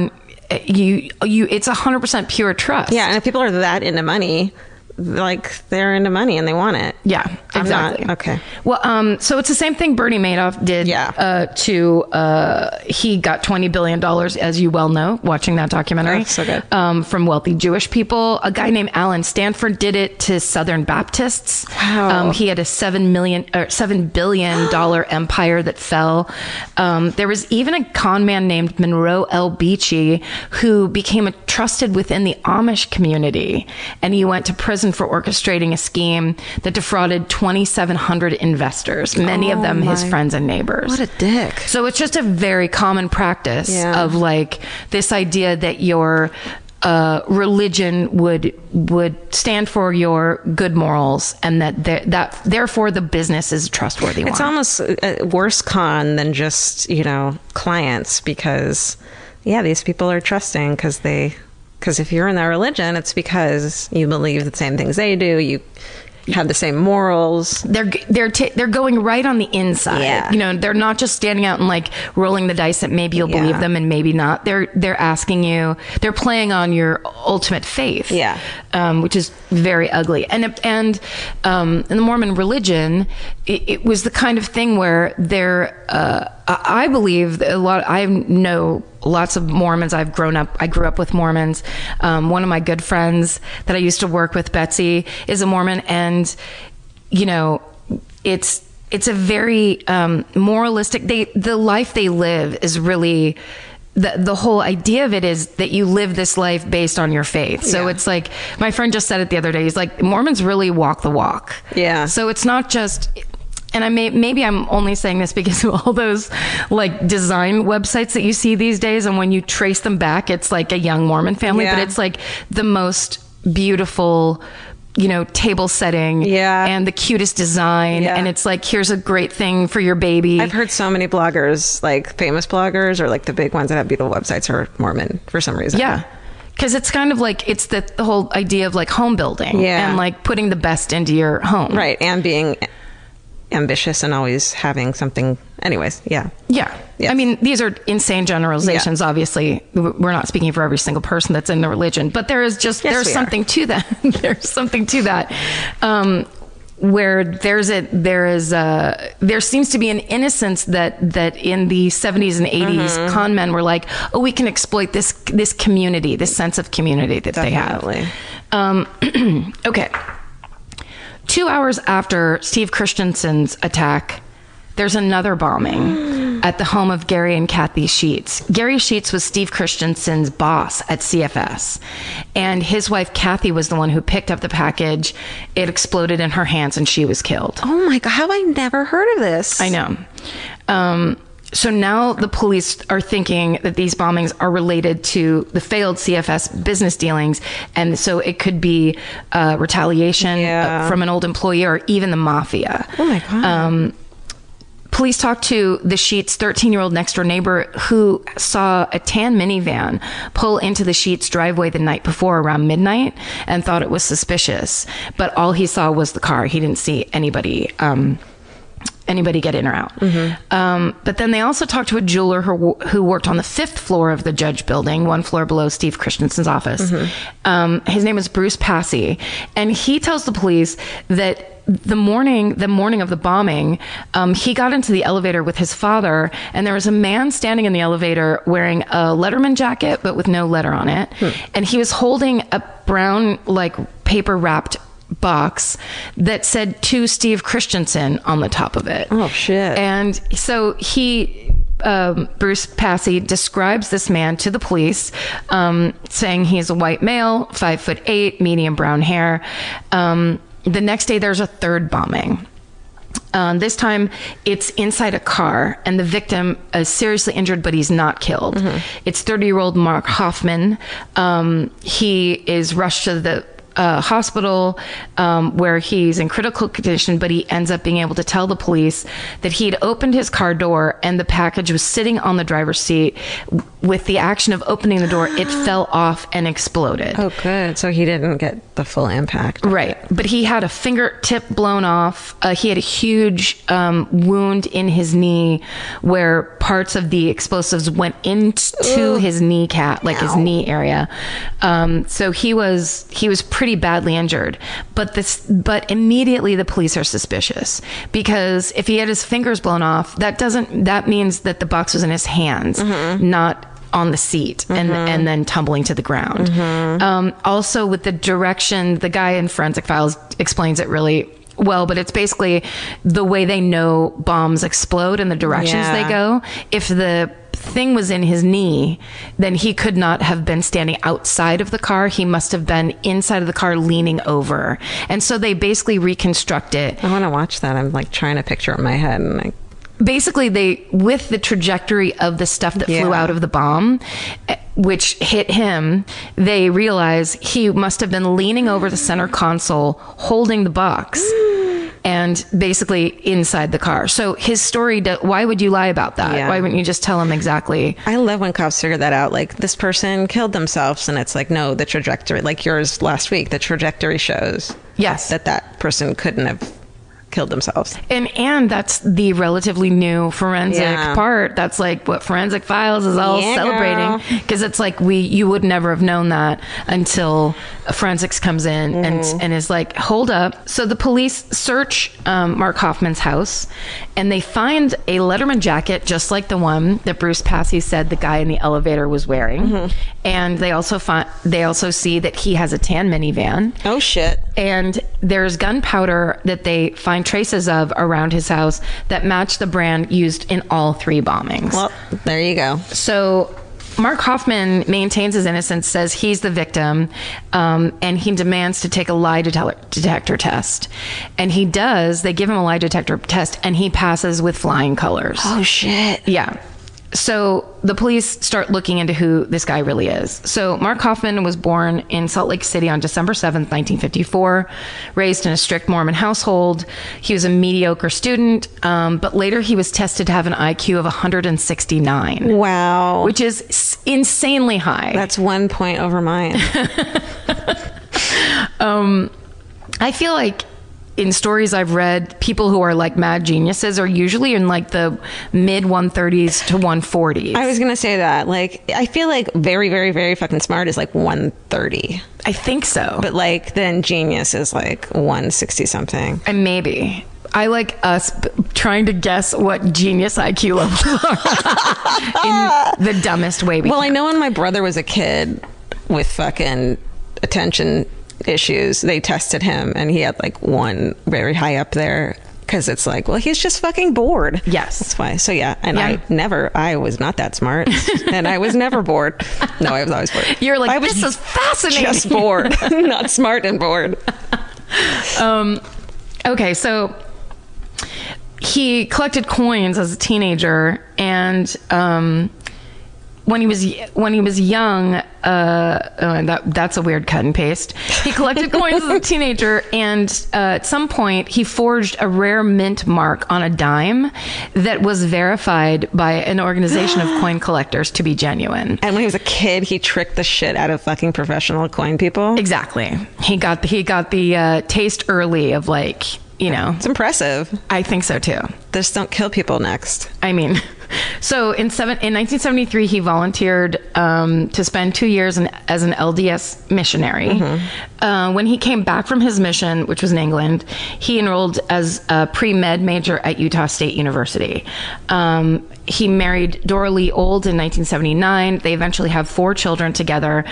it's 100% pure trust. Yeah, and if people are that into money, like they're into money and they want it. Yeah, exactly. Okay. Well, so it's the same thing Bernie Madoff did. Yeah. He got $20 billion, as you well know, watching that documentary. Oh, so good. From wealthy Jewish people. A guy named Alan Stanford did it to Southern Baptists. Wow. He had a $7 billion empire that fell. There was even a con man named Monroe L. Beachy who became trusted within the Amish community, and he went to prison for orchestrating a scheme that defrauded 2,700 investors, many of them his friends and neighbors. What a dick. So it's just a very common practice of like this idea that your religion would stand for your good morals, and that therefore the business is a trustworthy one. It's almost a worse con than just, clients, because these people are trusting because if you're in that religion, it's because you believe the same things they do. You have the same morals. They're going right on the inside. Yeah. They're not just standing out and like rolling the dice that maybe you'll believe them and maybe not. They're asking you. They're playing on your ultimate faith. Yeah. Which is very ugly. And in the Mormon religion, it was the kind of thing where I believe I know lots of Mormons. I grew up with Mormons. One of my good friends that I used to work with, Betsy, is a Mormon, and it's a very moralistic. The life they live is really. The whole idea of it is that you live this life based on your faith. So it's like, my friend just said it the other day. He's like, Mormons really walk the walk. Yeah. So it's not just, and maybe I'm only saying this because of all those like design websites that you see these days. And when you trace them back, it's like a young Mormon family, but it's like the most beautiful, table setting and the cutest design. And it's like, here's a great thing for your baby. I've heard so many bloggers, like famous bloggers or like the big ones that have beautiful websites, are Mormon for some reason. Yeah. Because it's kind of like, it's the whole idea of like home building and like putting the best into your home. Right. And being ambitious and always having something. Anyways. Yeah. Yeah. Yes. I mean, these are insane generalizations. Obviously, we're not speaking for every single person that's in the religion, but there is just, there's something to that. There's something to that. Where there seems to be an innocence that in the 70s and 80s, con men were like, oh, we can exploit this community, this sense of community that they have. Okay. 2 hours after Steve Christensen's attack, there's another bombing at the home of Gary and Kathy Sheets. Gary Sheets was Steve Christensen's boss at CFS, and his wife Kathy was the one who picked up the package. It exploded in her hands and she was killed. Oh my God, have I never heard of this? I know. So now the police are thinking that these bombings are related to the failed CFS business dealings. And so it could be retaliation from an old employee or even the mafia. Oh my God. Police talked to the Sheets' 13-year-old next-door neighbor who saw a tan minivan pull into the Sheets' driveway the night before around midnight and thought it was suspicious. But all he saw was the car. He didn't see anybody get in or out. But then they also talked to a jeweler who worked on the 5th floor of the Judge building, one floor below Steve Christensen's office. His name was Bruce Passy. And he tells the police that the morning of the bombing, he got into the elevator with his father, and there was a man standing in the elevator wearing a Letterman jacket, but with no letter on it. And he was holding a brown, like, paper wrapped box that said "To Steve Christensen" on the top of it. Oh shit. And so Bruce Passy describes this man to the police, saying he's a white male, 5'8", medium brown hair. The next day there's a third bombing. This time it's inside a car, and the victim is seriously injured, but he's not killed. It's 30-year-old Mark Hoffman. He is rushed to the hospital where he's in critical condition, but he ends up being able to tell the police that he'd opened his car door and the package was sitting on the driver's seat. With the action of opening the door, it fell off and exploded. Oh, good. So he didn't get the full impact. Right. But he had a fingertip blown off. He had a huge wound in his knee where parts of the explosives went into his kneecap, like his knee area. So he was pretty badly injured. But immediately the police are suspicious, because if he had his fingers blown off, that means that the box was in his hands, not on the seat and then tumbling to the ground. Also, with the direction, the guy in Forensic Files explains it really well, but it's basically the way they know bombs explode and the directions they go. If the thing was in his knee, then he could not have been standing outside of the car. He must have been inside of the car leaning over. And so they basically reconstruct it. I want to watch that. I'm like trying to picture it in my head, and basically with the trajectory of the stuff that flew out of the bomb, which hit him, they realize he must have been leaning over the center console holding the box and basically inside the car. So his story, why would you lie about that? Why wouldn't you just tell him exactly? I love when cops figure that out. Like, this person killed themselves, and it's like, no, the trajectory, like yours last week, the trajectory shows that person couldn't have killed themselves. And that's the relatively new forensic part. That's like what Forensic Files is all celebrating, because it's like you would never have known that until forensics comes in and is like, hold up. So the police search Mark Hoffman's house, and they find a Letterman jacket just like the one that Bruce Passy said the guy in the elevator was wearing. And they also see that he has a tan minivan. Oh shit. And there's gunpowder that they find traces of around his house that match the brand used in all 3 bombings. Well, there you go. So Mark Hoffman maintains his innocence, says he's the victim, and he demands to take a lie detector test. And he does. They give him a lie detector test, and he passes with flying colors. Oh, shit. Yeah. So the police start looking into who this guy really is. So Mark Hoffman was born in Salt Lake City on December 7th, 1954, raised in a strict Mormon household. He was a mediocre student, but later he was tested to have an IQ of 169. Wow. Which is insanely high. That's 1 point over mine. I feel like in stories I've read, people who are like mad geniuses are usually in like the mid 130s to 140s. I was going to say that. Like, I feel like very, very, very fucking smart is like 130. I think so. But like, then genius is like 160 something. And maybe. I like us trying to guess what genius IQ levels are in the dumbest way we can. I know when my brother was a kid with fucking attention issues, they tested him and he had like 1 very high up there, because it's like, well, he's just fucking bored. Yes, that's why. So I was not that smart, and I was never bored. No, I was always bored. You're like, this is fascinating. Just bored. Not smart and bored. Okay, so he collected coins as a teenager, and when he was young, that's a weird cut and paste. He collected coins as a teenager, and at some point he forged a rare mint mark on a dime that was verified by an organization of coin collectors to be genuine. And when he was a kid, he tricked the shit out of fucking professional coin people. Exactly. He got the taste early of, like, you know. It's impressive. I think so too. Just don't kill people next. I mean, so in 1973, he volunteered to spend 2 years as an LDS missionary. When he came back from his mission, which was in England, he enrolled as a pre-med major at Utah State University. He married Dora Lee Old in 1979. They eventually have 4 children together.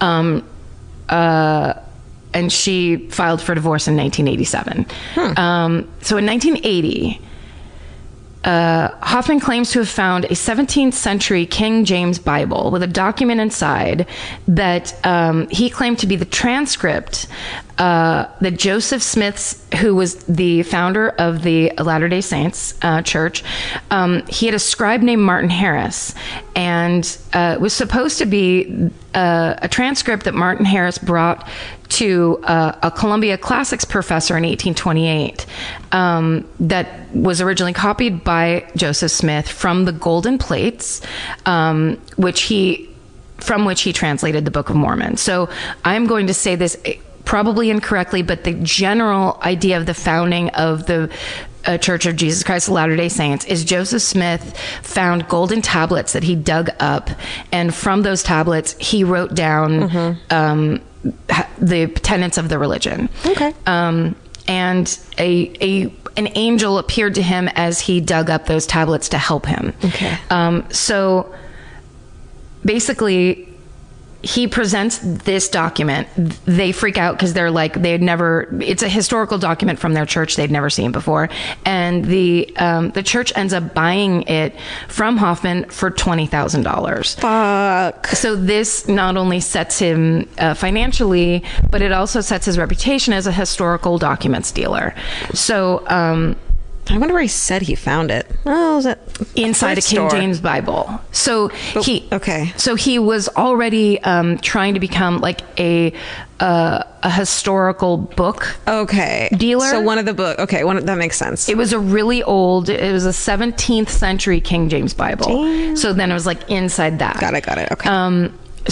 And she filed for divorce in 1987. So in 1980, Hoffman claims to have found a 17th century King James Bible with a document inside that he claimed to be the transcript that Joseph Smith, who was the founder of the Latter-day Saints Church, he had a scribe named Martin Harris, and it was supposed to be a transcript that Martin Harris brought to a Columbia Classics professor in 1828 that was originally copied by Joseph Smith from the golden plates, from which he translated the Book of Mormon. So I'm going to say this probably incorrectly, but the general idea of the founding of the Church of Jesus Christ of Latter-day Saints is Joseph Smith found golden tablets that he dug up, and from those tablets he wrote down the tenets of the religion. Okay. And an angel appeared to him as he dug up those tablets to help him. Okay. So basically, he presents this document. They freak out because they're like, it's a historical document from their church they'd never seen before. And the church ends up buying it from Hoffman for $20,000. Fuck. So this not only sets him financially, but it also sets his reputation as a historical documents dealer. So, I wonder where he said he found it. Oh, is it inside a King James Bible? So he was already trying to become like a historical book dealer. So one of the book. Okay, that makes sense. It was a really old. It was a 17th century King James Bible. Damn. So then it was like inside that. Got it. Okay.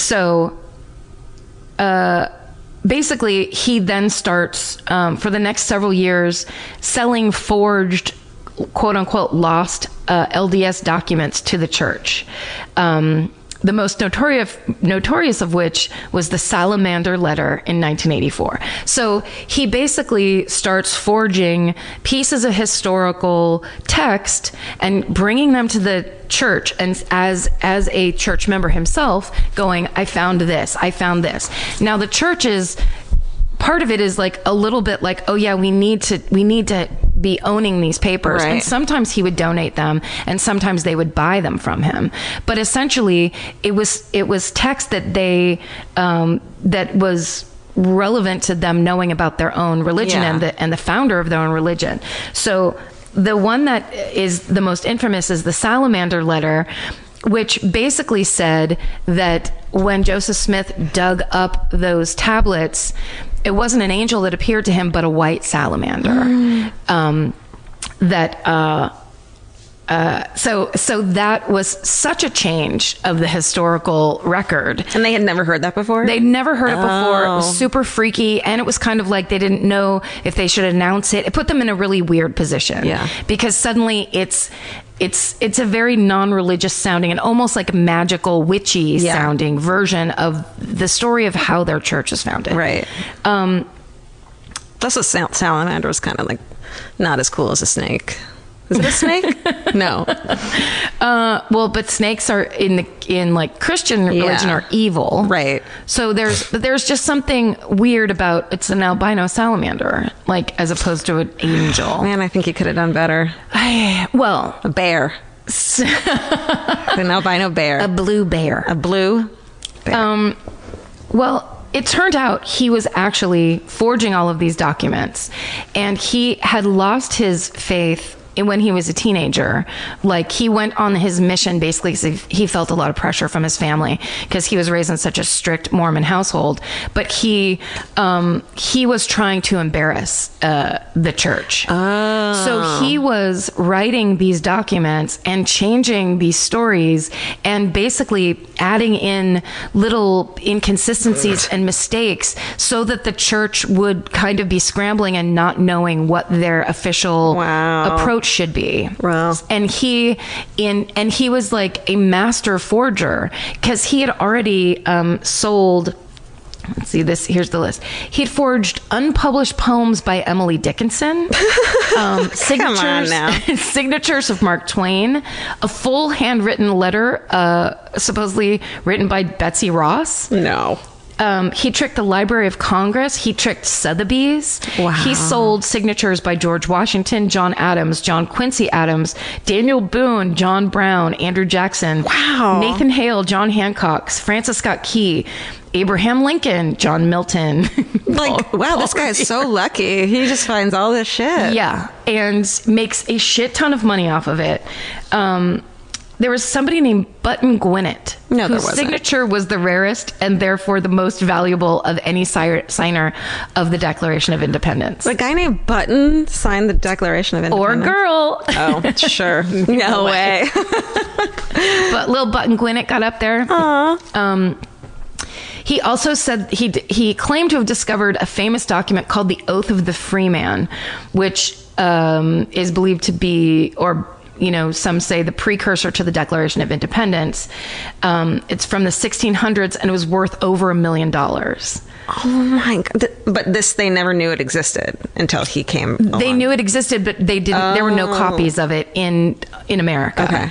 Basically, he then starts, for the next several years, selling forged, quote-unquote, lost LDS documents to the church. The most notorious of which was the Salamander Letter in 1984. So he basically starts forging pieces of historical text and bringing them to the church, and as a church member himself, going, I found this. Now the church is, part of it is like a little bit like, oh yeah, we need to be owning these papers. Right. And sometimes he would donate them, and sometimes they would buy them from him. But essentially, it was text that they that was relevant to them knowing about their own religion and the founder of their own religion. So the one that is the most infamous is the Salamander Letter, which basically said that when Joseph Smith dug up those tablets, it wasn't an angel that appeared to him, but a white salamander. So that was such a change of the historical record. And they had never heard that before? They'd never heard it before. It was super freaky. And it was kind of like they didn't know if they should announce it. It put them in a really weird position. Yeah. Because suddenly it's a very non-religious sounding and almost like a magical, witchy sounding version of the story of how their church is founded. Right. That's a salamander is kind of like not as cool as a snake. Is it a snake? No. Well, but snakes are in like Christian religion are evil, right? So there's just something weird about it's an albino salamander, like as opposed to an angel. Man, I think you could have done better. A bear, an albino bear, a blue bear. Well, it turned out he was actually forging all of these documents, and he had lost his faith when he was a teenager. Like, he went on his mission basically because he felt a lot of pressure from his family because he was raised in such a strict Mormon household. But he was trying to embarrass the church. Oh. So he was writing these documents and changing these stories and basically adding in little inconsistencies and mistakes so that the church would kind of be scrambling and not knowing what their official approach should be. Wow. And he was like a master forger because he had already sold. Let's see this. Here's the list. He'd forged unpublished poems by Emily Dickinson, signatures, come on now. Signatures of Mark Twain, a full handwritten letter, supposedly written by Betsy Ross. No. He tricked the Library of Congress. He tricked Sotheby's. Wow. He sold signatures by George Washington, John Adams, John Quincy Adams, Daniel Boone, John Brown, Andrew Jackson, Nathan Hale, John Hancock, Francis Scott Key, Abraham Lincoln, John Milton. This guy is so lucky. He just finds all this shit. Yeah, and makes a shit ton of money off of it. There was somebody named Button Gwinnett, whose signature was the rarest and therefore the most valuable of any signer of the Declaration of Independence. The guy named Button signed the Declaration of Independence? Or girl. Oh, sure. No way. But little Button Gwinnett got up there. Aww. He also said he claimed to have discovered a famous document called the Oath of the Freeman, which is believed to be, or some say the precursor to the Declaration of Independence. It's from the 1600s and it was worth over $1 million. Oh my God. But they never knew it existed until he came along. They knew it existed, but they didn't. There were no copies of it in America.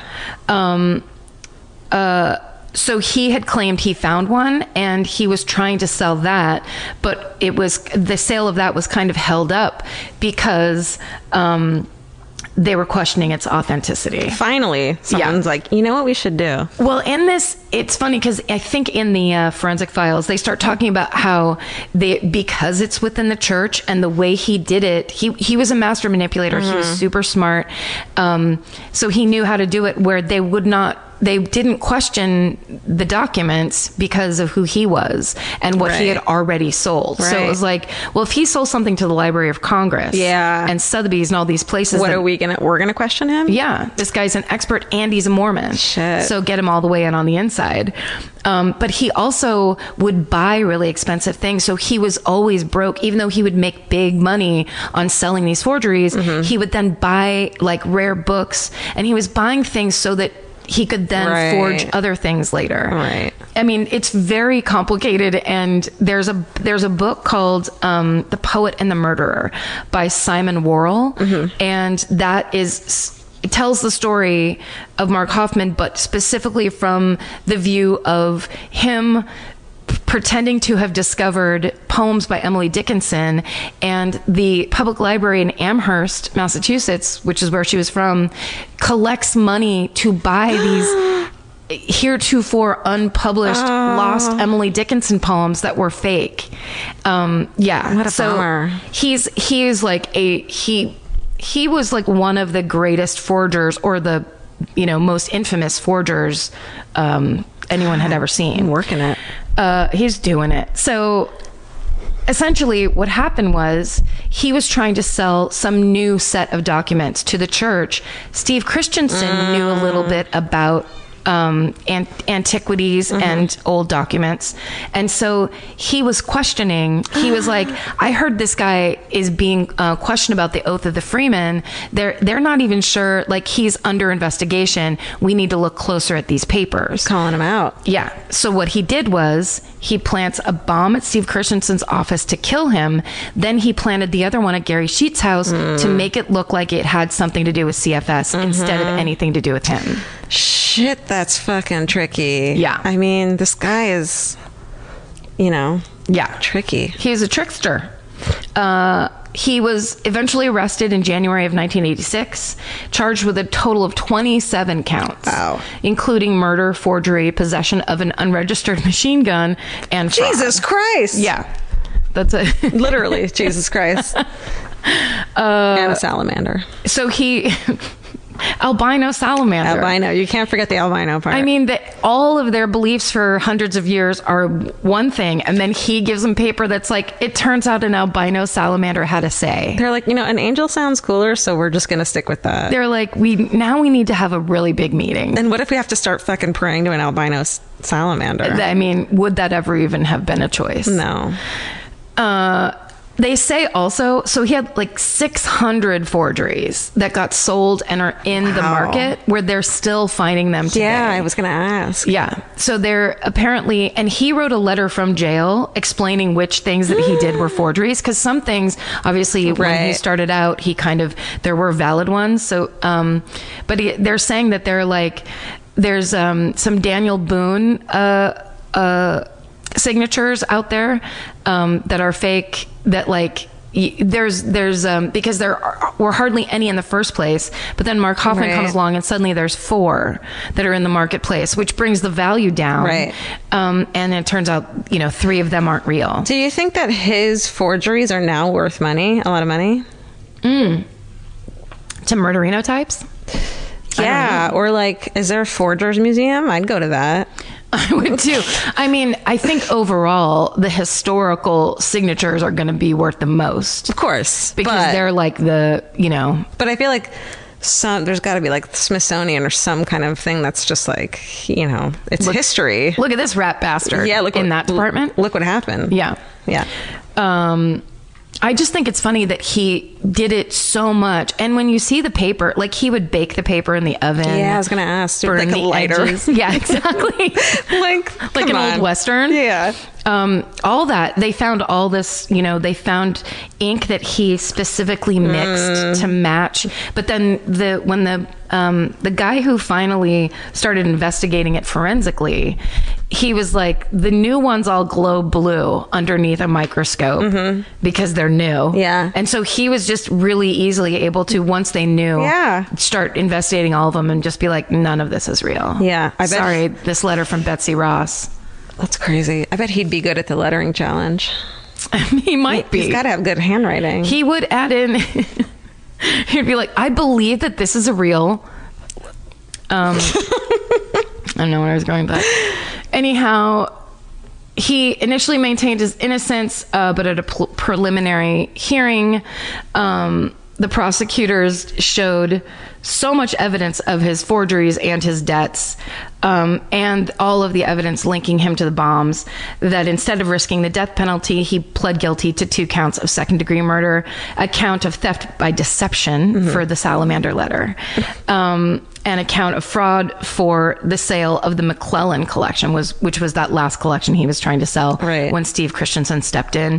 Okay. So he had claimed he found one and he was trying to sell that, but the sale of that was kind of held up because they were questioning its authenticity. Finally, someone's like, you know what we should do? Well, in this, it's funny because I think in the forensic files, they start talking about how because it's within the church and the way he did it, he was a master manipulator. He was super smart. So he knew how to do it where they didn't question the documents because of who he was and what he had already sold. Right. So it was like, well, if he sold something to the Library of Congress and Sotheby's and all these places, we're gonna question him? Yeah, this guy's an expert and he's a Mormon. Shit. So get him all the way in on the inside. But he also would buy really expensive things. So he was always broke, even though he would make big money on selling these forgeries. He would then buy like rare books, and he was buying things so that he could then forge other things later. Right. I mean, it's very complicated. And there's a book called The Poet and the Murderer by Simon Worrell. And that it tells the story of Mark Hofmann, but specifically from the view of him pretending to have discovered poems by Emily Dickinson, and the public library in Amherst, Massachusetts, which is where she was from, collects money to buy these heretofore unpublished lost Emily Dickinson poems that were fake. What a bummer. He was like one of the greatest forgers, or the most infamous forgers anyone had ever seen. I'm working it. He's doing it. So essentially what happened was he was trying to sell some new set of documents to the church. Steve Christensen knew a little bit about antiquities and old documents, and so he was questioning. He was like, I heard this guy is being questioned about the Oath of the Freeman. They're not even sure, like, he's under investigation. We need to look closer at these papers. Calling him out. Yeah. So what he did was he plants a bomb at Steve Christensen's office to kill him. Then he planted the other one at Gary Sheets' house to make it look like it had something to do with CFS instead of anything to do with him. Shit, that's fucking tricky. Yeah. I mean, this guy is, tricky. He's a trickster. He was eventually arrested in January of 1986, charged with a total of 27 counts, including murder, forgery, possession of an unregistered machine gun, and fraud. Jesus Christ. Yeah. That's it. Literally, Jesus Christ. And a salamander. So albino salamander. Albino. You can't forget the albino part. I mean, all of their beliefs for hundreds of years are one thing, and then he gives them paper that's like, it turns out an albino salamander had a say. They're like, an angel sounds cooler, so we're just going to stick with that. They're like, we need to have a really big meeting. And what if we have to start fucking praying to an albino salamander? I mean, would that ever even have been a choice? No. They say also, so he had like 600 forgeries that got sold and are in the market, where they're still finding them today. Yeah, I was going to ask. Yeah. So they're apparently, and he wrote a letter from jail explaining which things that he did were forgeries, because some things, obviously, when he started out, there were valid ones. So, but they're saying that they're like, there's some Daniel Boone signatures out there that are fake, that like there's because there were hardly any in the first place, but then Mark Hofmann comes along and suddenly there's 4 that are in the marketplace, which brings the value down, and it turns out 3 of them aren't real. Do you think that his forgeries are now worth money, a lot of money, to murderino types? Yeah. Or like, is there a forgers museum? I'd go to that. I would too. I mean, I think overall the historical signatures are going to be worth the most. Of course. Because they're like But I feel like there's got to be like the Smithsonian or some kind of thing that's just like, it's history. Look at this rat bastard. Yeah, look in that department. Look what happened. Yeah. I just think it's funny that he did it so much. And when you see the paper, like he would bake the paper in the oven. Yeah, I was going to ask. Burn like a lighter. Edges. Yeah, exactly. like an old Western. Yeah. All that. They found all this, they found ink that he specifically mixed to match. But then when the guy who finally started investigating it forensically, he was like, the new ones all glow blue underneath a microscope because they're new. Yeah. And so he was just really easily able to, once they knew, start investigating all of them and just be like, none of this is real. Yeah. Sorry, this letter from Betsy Ross. That's crazy. I bet he'd be good at the lettering challenge. He might be. He's got to have good handwriting. He would add in, he'd be like, I believe that this is a real, I don't know where I was going with that. Anyhow, he initially maintained his innocence, but at a preliminary hearing, the prosecutors showed so much evidence of his forgeries and his debts, and all of the evidence linking him to the bombs, that instead of risking the death penalty, he pled guilty to 2 counts of second-degree murder, a count of theft by deception for the salamander letter, and a count of fraud for the sale of the McClellan collection, which was that last collection he was trying to sell when Steve Christensen stepped in.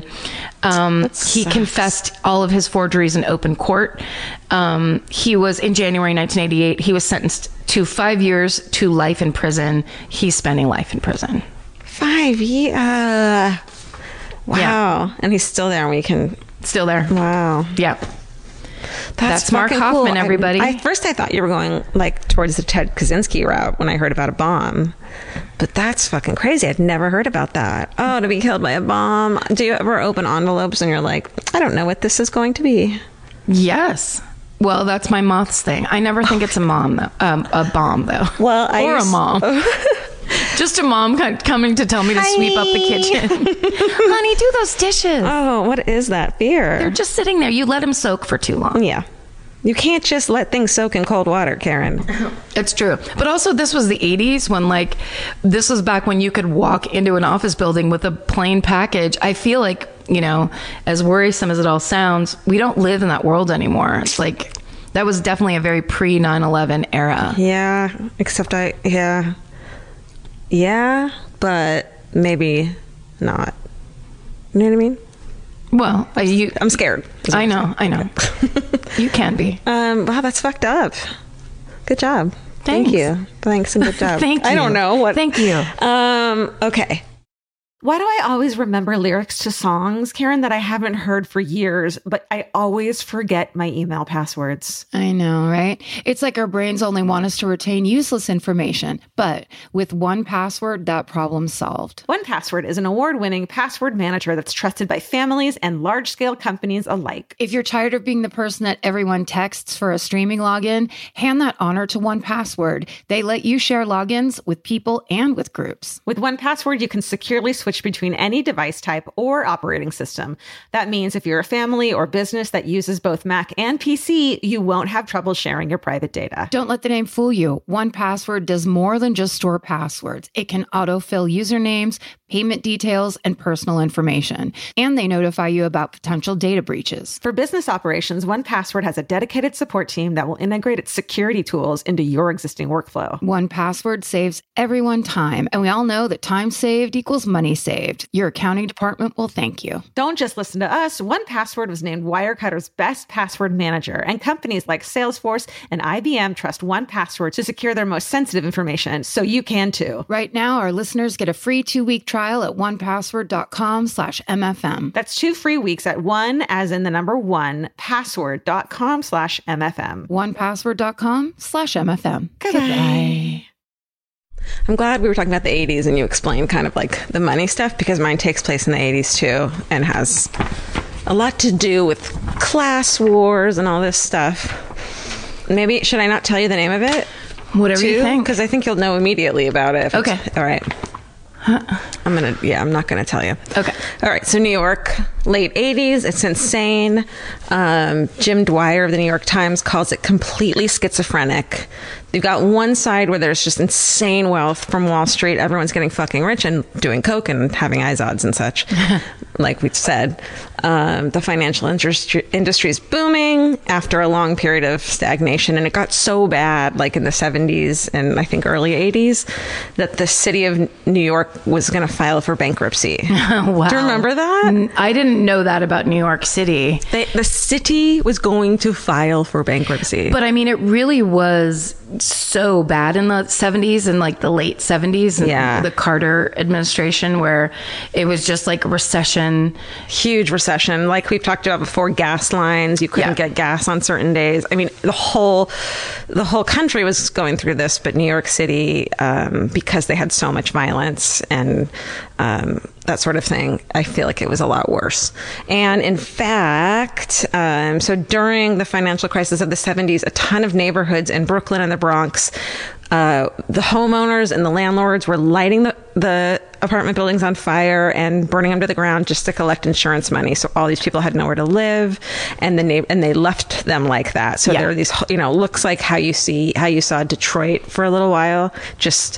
He confessed all of his forgeries in open court. He was, in January 1988, he was sentenced to 5 years to life in prison. He's spending life in prison. 5 years? Wow. Yeah. And he's still there, and we can... Still there. Wow. Yeah. That's Mark Hoffman, cool. everybody. First I thought you were going like towards the Ted Kaczynski route when I heard about a bomb. But that's fucking crazy. I'd never heard about that. Oh, to be killed by a bomb. Do you ever open envelopes and you're like, I don't know what this is going to be? Yes. Well, that's my moths thing. I never think it's a bomb, though. Well, a mom. Just a mom coming to tell me to sweep up the kitchen. Honey, do those dishes. Oh, what is that fear? They're just sitting there. You let them soak for too long. Yeah. You can't just let things soak in cold water, Karen. It's true. But also, this was the 80s when, this was back when you could walk into an office building with a plain package. I feel like, as worrisome as it all sounds, we don't live in that world anymore. It's like, that was definitely a very pre 9/11 era. Yeah. Except Yeah, but maybe not. You know what I mean? Well, I'm scared. I know. You can be. Wow, that's fucked up. Good job. Thanks. Thank you. Thanks and good job. Thank you. I don't know what. Thank you. Okay. Why do I always remember lyrics to songs, Karen, that I haven't heard for years, but I always forget my email passwords? I know, right? It's like our brains only want us to retain useless information. But with 1Password, that problem's solved. 1Password is an award-winning password manager that's trusted by families and large-scale companies alike. If you're tired of being the person that everyone texts for a streaming login, hand that honor to 1Password. They let you share logins with people and with groups. With 1Password, you can securely switch between any device type or operating system. That means if you're a family or business that uses both Mac and PC, you won't have trouble sharing your private data. Don't let the name fool you. 1Password does more than just store passwords. It can autofill usernames, payment details, and personal information. And they notify you about potential data breaches. For business operations, 1Password has a dedicated support team that will integrate its security tools into your existing workflow. 1Password saves everyone time, and we all know that time saved equals money saved. Your accounting department will thank you. Don't just listen to us. 1Password was named Wirecutter's best password manager, and companies like Salesforce and IBM trust 1Password to secure their most sensitive information, so you can too. Right now, our listeners get a free 2-week trial at 1Password.com/MFM. That's 2 free weeks at 1, as in the number 1, password.com/MFM. 1Password.com/MFM. Goodbye. I'm glad we were talking about the 80s and you explained kind of like the money stuff, because mine takes place in the 80s too and has a lot to do with class wars and all this stuff. Maybe, should I not tell you the name of it? Whatever you think. Because I think you'll know immediately about it. Okay. All right. I'm not going to tell you. Okay. All right. So New York, late 80s. It's insane. Jim Dwyer of the New York Times calls it completely schizophrenic. You've got one side where there's just insane wealth from Wall Street. Everyone's getting fucking rich and doing coke and having Izods and such, like we said. The financial industry is booming after a long period of stagnation. And it got so bad, like in the 70s and I think early 80s, that the city of New York was going to file for bankruptcy. Wow. Do you remember that? I didn't know that about New York City. The city was going to file for bankruptcy. But I mean, it really was so bad in the 70s and like the late 70s and the Carter administration, where it was just like a recession. Huge recession. Like we've talked about before, gas lines. You couldn't get gas on certain days. I mean, the whole country was going through this, but New York City, because they had so much violence and that sort of thing, I feel like it was a lot worse. And in fact, so during the financial crisis of the 70s, a ton of neighborhoods in Brooklyn and the Bronx, the homeowners and the landlords were lighting the apartment buildings on fire and burning them to the ground just to collect insurance money. So all these people had nowhere to live, and they left them like that. So there are these, looks like how you saw Detroit for a little while. Just,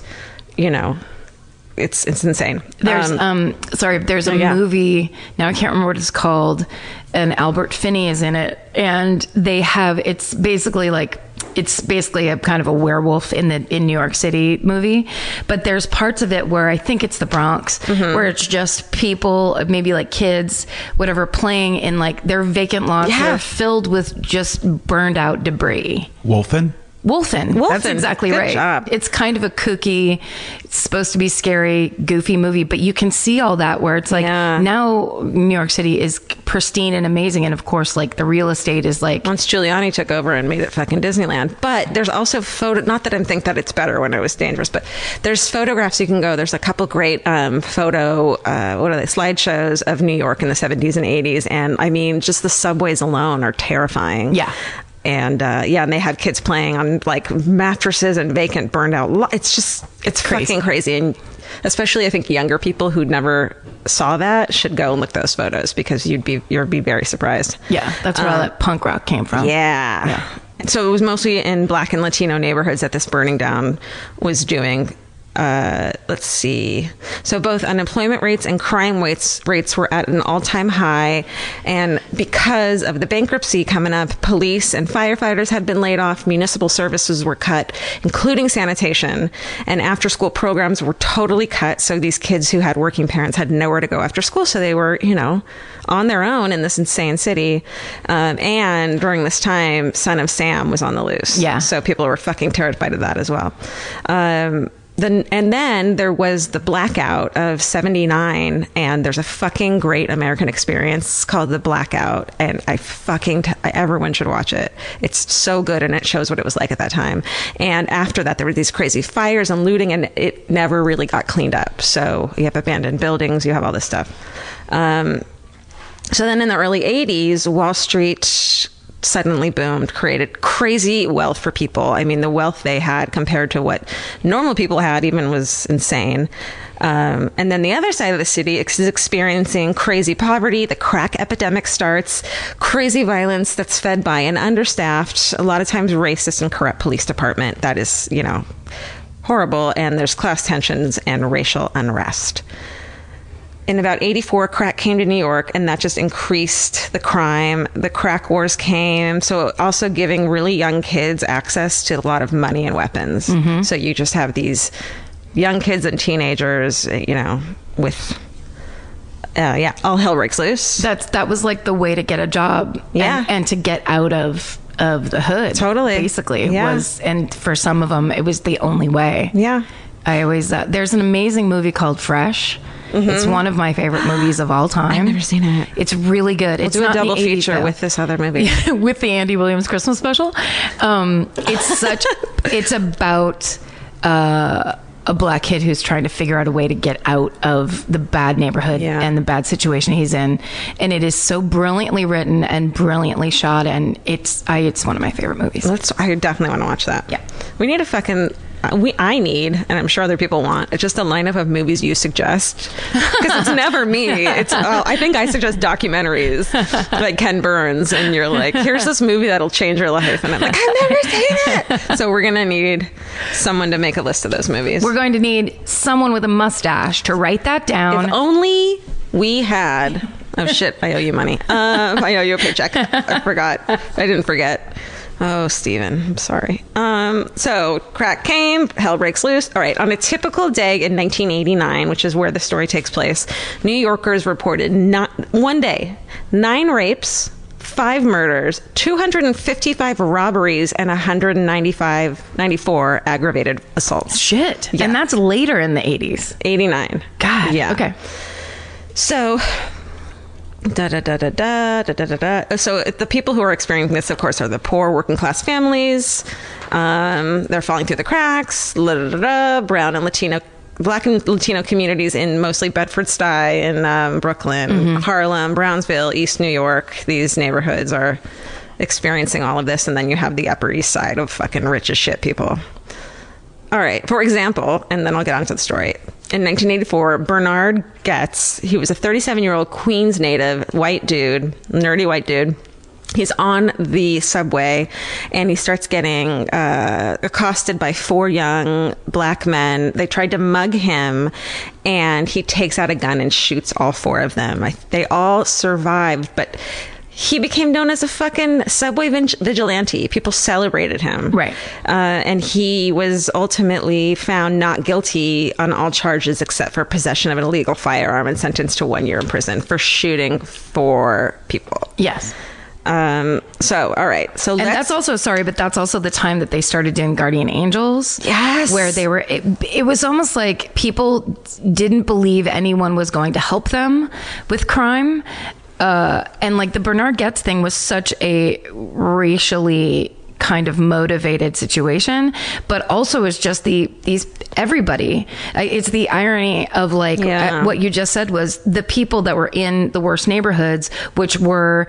it's insane. There's there's a movie, now I can't remember what it's called, and Albert Finney is in it, and it's basically a kind of a werewolf in New York City movie, but there's parts of it where I think it's the Bronx, where it's just people, maybe like kids, whatever, playing in like their vacant lots that are filled with just burned out debris. Wolfen. That's exactly Good right. job. It's kind of a kooky, it's supposed to be scary, goofy movie, but you can see all that where it's like now New York City is pristine and amazing. And of course, like the real estate is like... Once Giuliani took over and made it fucking Disneyland. But there's also not that I think that it's better when it was dangerous, but there's photographs you can go. There's a couple great slideshows of New York in the 70s and 80s. And I mean, just the subways alone are terrifying. Yeah. And and they had kids playing on like mattresses and vacant, burned out. It's crazy. Fucking crazy. And especially I think younger people who never saw that should go and look those photos, because you'd be very surprised. Yeah, that's where all that punk rock came from. Yeah. So it was mostly in Black and Latino neighborhoods that this burning down was doing. Let's see. So both unemployment rates and crime rates were at an all-time high. And because of the bankruptcy coming up, police and firefighters had been laid off. Municipal services were cut, including sanitation. And after-school programs were totally cut. So these kids who had working parents had nowhere to go after school. So they were, on their own in this insane city. And during this time, Son of Sam was on the loose. Yeah. So people were fucking terrified of that as well. Then there was the blackout of 79, and there's a fucking great American experience called The Blackout, and everyone should watch it. It's so good, and it shows what it was like at that time. And after that, there were these crazy fires and looting, and it never really got cleaned up. So you have abandoned buildings, you have all this stuff. So then in the early 80s, Wall Street suddenly boomed, created crazy wealth for people. I mean, the wealth they had compared to what normal people had even was insane. And then the other side of the city is experiencing crazy poverty. The crack epidemic starts, crazy violence that's fed by an understaffed, a lot of times racist and corrupt police department. That is, horrible. And there's class tensions and racial unrest. In about 84, crack came to New York, and that just increased the crime. The crack wars came, so also giving really young kids access to a lot of money and weapons. Mm-hmm. So you just have these young kids and teenagers, with all hell breaks loose. That was like the way to get a job, and to get out of the hood. Totally, basically, was, and for some of them, it was the only way. Yeah, I always there's an amazing movie called Fresh. Mm-hmm. It's one of my favorite movies of all time. I've never seen it. It's really good. We'll do a double feature with this other movie. With the Andy Williams Christmas special. It's about a black kid who's trying to figure out a way to get out of the bad neighborhood and the bad situation he's in. And it is so brilliantly written and brilliantly shot. And it's one of my favorite movies. I definitely want to watch that. Yeah. We need a fucking I need, and I'm sure other people want, it's just a lineup of movies you suggest, because it's never me. It's I think I suggest documentaries like Ken Burns, and you're like, here's this movie that'll change your life, and I'm like, I've never seen it. So we're gonna need someone to make a list of those movies. We're going to need someone with a mustache to write that down. If only we had. Oh shit, I owe you money. I owe you a paycheck. I forgot. I didn't forget. Oh, Steven, I'm sorry. So crack came, hell breaks loose. All right, on a typical day in 1989, which is where the story takes place, New Yorkers reported one day, 9 rapes, 5 murders, 255 robberies, and 94 aggravated assaults. Shit. Yeah. And that's later in the 80s. 89. God. Yeah. Okay. So... So the people who are experiencing this, of course, are the poor working class families. They're falling through the cracks. Brown and Latino, Black and Latino communities in mostly Bedford-Stuy in Brooklyn, Harlem, Brownsville, East New York. These neighborhoods are experiencing all of this, and then you have the Upper East Side of fucking rich as shit people. All right. For example, and then I'll get on to the story. In 1984, Bernard Goetz, he was a 37-year-old Queens native, white dude, nerdy white dude. He's on the subway, and he starts getting accosted by 4 young black men. They tried to mug him, and he takes out a gun and shoots all 4 of them. They all survived, but... he became known as a fucking subway vigilante. People celebrated him. Right. And he was ultimately found not guilty on all charges except for possession of an illegal firearm and sentenced to 1 year in prison for shooting 4 people. Yes. So, all right. So that's also, sorry, but that's also the time that they started doing Guardian Angels. Yes. Where they were, it was almost like people didn't believe anyone was going to help them with crime. And like the Bernard Goetz thing was such a racially kind of motivated situation, but also it's just everybody. It's the irony of like what you just said was the people that were in the worst neighborhoods, which were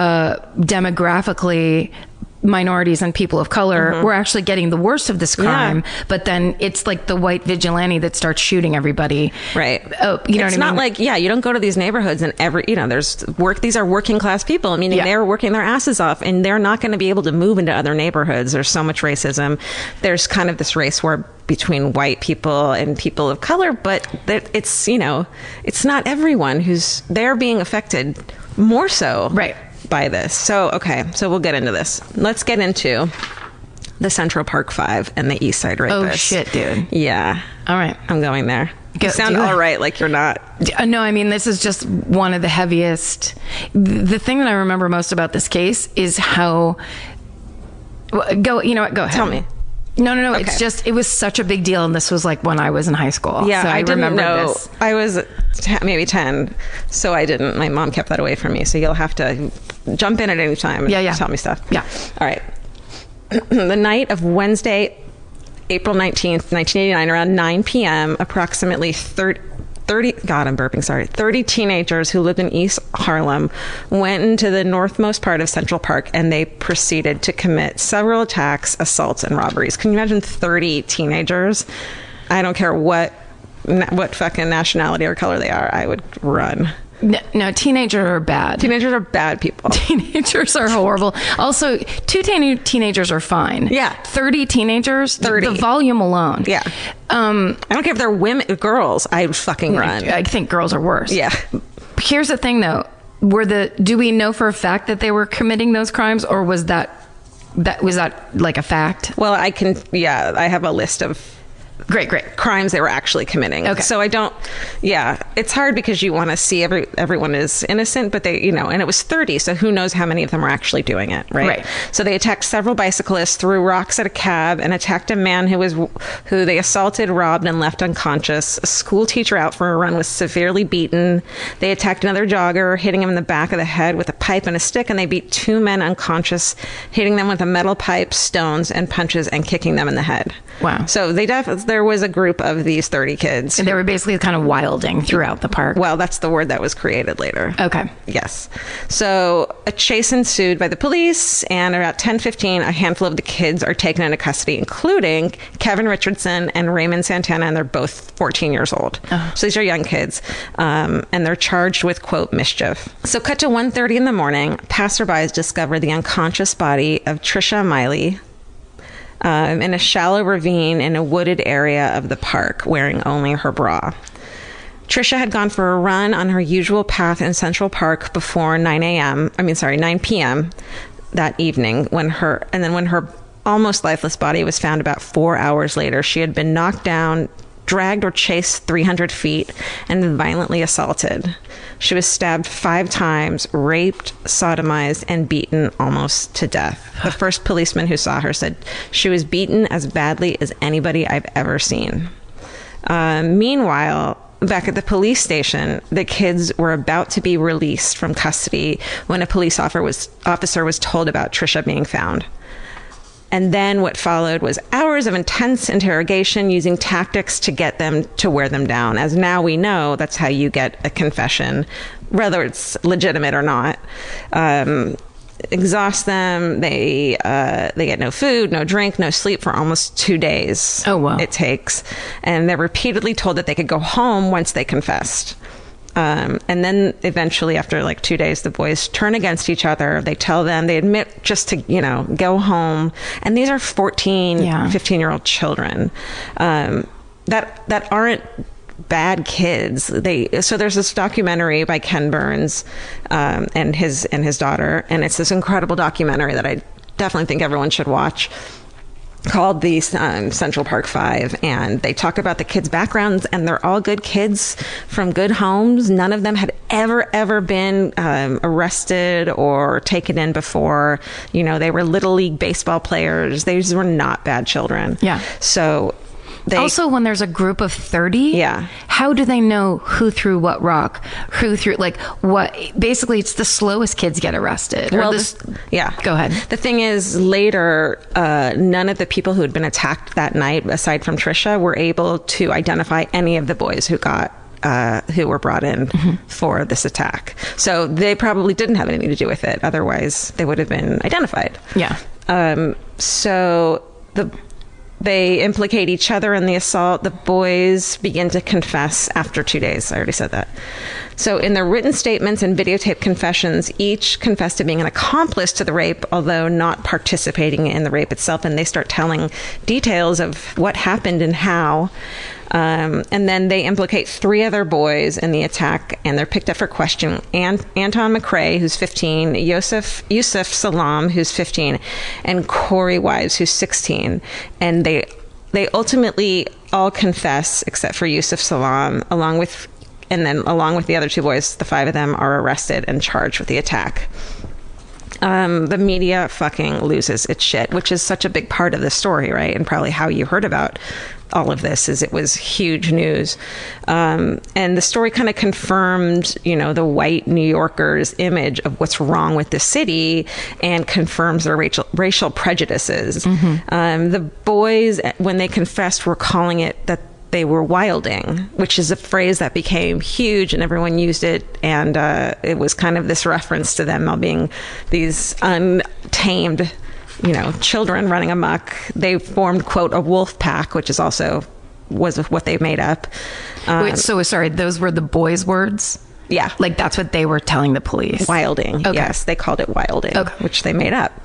demographically minorities and people of color, were actually getting the worst of this crime. But then it's like the white vigilante that starts shooting everybody. Right. You know what I mean? It's not like, you don't go to these neighborhoods and there's work. These are working class people, meaning they're working their asses off, and they're not going to be able to move into other neighborhoods. There's so much racism. There's kind of this race war between white people and people of color, but it's, it's not everyone they're being affected more so. Right. By this. So, okay. So we'll get into this. Let's get into the Central Park 5 and the East Side rapists. Oh, shit, dude. Yeah. All right. I'm going there. You sound all right, like you're not. No, I mean, this is just one of the heaviest. The thing that I remember most about this case is how... Go ahead. Tell me. No. Okay. It's just, it was such a big deal. And this was like when I was in high school. Yeah, so I didn't remember know. this. I was maybe 10, so I didn't. My mom kept that away from me. So you'll have to jump in at any time and tell me stuff. Yeah. All right. The night of Wednesday, April 19th, 1989, around 9 p.m., approximately 30 teenagers who lived in East Harlem went into the northmost part of Central Park, and they proceeded to commit several attacks, assaults, and robberies. Can you imagine 30 teenagers? I don't care what fucking nationality or color they are, I would run. No, teenagers are bad. Teenagers are bad people. Teenagers are horrible. Also, 2 teenagers are fine. Yeah. 30 teenagers, 30. The volume alone. Yeah. I don't care if they're girls, I would fucking run. I think girls are worse. Yeah. Here's the thing though. Do we know for a fact that they were committing those crimes, or was that like a fact? Well, I have a list of Great. crimes they were actually committing. Okay. So it's hard because you want to see everyone is innocent, but they, and it was 30, so who knows how many of them were actually doing it, right? Right. So they attacked several bicyclists, threw rocks at a cab, and attacked a man who they assaulted, robbed, and left unconscious. A school teacher out for a run was severely beaten. They attacked another jogger, hitting him in the back of the head with a pipe and a stick, and they beat 2 men unconscious, hitting them with a metal pipe, stones, and punches, and kicking them in the head. Wow. So there there was a group of these 30 kids. And they were basically kind of wilding throughout the park. Well, that's the word that was created later. Okay. Yes. So a chase ensued by the police, and about 10:15, a handful of the kids are taken into custody, including Kevin Richardson and Raymond Santana, and they're both 14 years old. So these are young kids, and they're charged with, quote, mischief. So cut to 1:30 in the morning, passerbys discover the unconscious body of Trisha Miley in a shallow ravine in a wooded area of the park, wearing only her bra. Trisha had gone for a run on her usual path in Central Park before 9 p.m. that evening, when her almost lifeless body was found about 4 hours later. She had been knocked down, dragged or chased 300 feet, and violently assaulted. She was stabbed 5 times, raped, sodomized, and beaten almost to death. The first policeman who saw her said she was beaten as badly as anybody I've ever seen. Meanwhile, back at the police station, the kids were about to be released from custody when a police officer was told about Trisha being found. And then what followed was hours of intense interrogation using tactics to get them to wear them down. As now we know, that's how you get a confession, whether it's legitimate or not. Exhaust them. They get no food, no drink, no sleep for almost 2 days. Oh, wow. It takes. And they're repeatedly told that they could go home once they confessed. And then eventually, after like 2 days, the boys turn against each other. They admit just to, go home. And these are 14, 15-year-old children that aren't bad kids. So there's this documentary by Ken Burns and his daughter, and it's this incredible documentary that I definitely think everyone should watch, called the Central Park Five, and they talk about the kids' backgrounds, and they're all good kids from good homes. None of them had ever been arrested or taken in before. They were Little League baseball players. These were not bad children. Yeah. So also, when there's a group of 30, how do they know who threw what rock, who threw, what? Basically, it's the slowest kids get arrested. Well, Go ahead. The thing is, later, none of the people who had been attacked that night, aside from Trisha, were able to identify any of the boys who were brought in for this attack. So they probably didn't have anything to do with it. Otherwise, they would have been identified. Yeah. So they implicate each other in the assault. The boys begin to confess after 2 days. I already said that. So in their written statements and videotape confessions, each confessed to being an accomplice to the rape, although not participating in the rape itself. And they start telling details of what happened and how. And then they implicate 3 other boys in the attack, and they're picked up for questioning. Anton McRae, who's 15, Yusuf Salam, who's 15, and Corey Wives, who's 16. And they ultimately all confess, except for Yusuf Salam, along with the other 2 boys. The 5 of them are arrested and charged with the attack. The media fucking loses its shit, which is such a big part of the story, right? And probably how you heard about all of this, is it was huge news. And the story kind of confirmed, the white New Yorkers' image of what's wrong with the city, and confirms their racial prejudices. The boys, when they confessed, were calling it that they were wilding, which is a phrase that became huge and everyone used it. And it was kind of this reference to them all being these untamed, children running amok. They formed, quote, a wolf pack, which is also was what they made up. Wait, so sorry, those were the boys' words? Yeah. That's what they were telling the police. Wilding. Okay. Yes, they called it wilding, which they made up.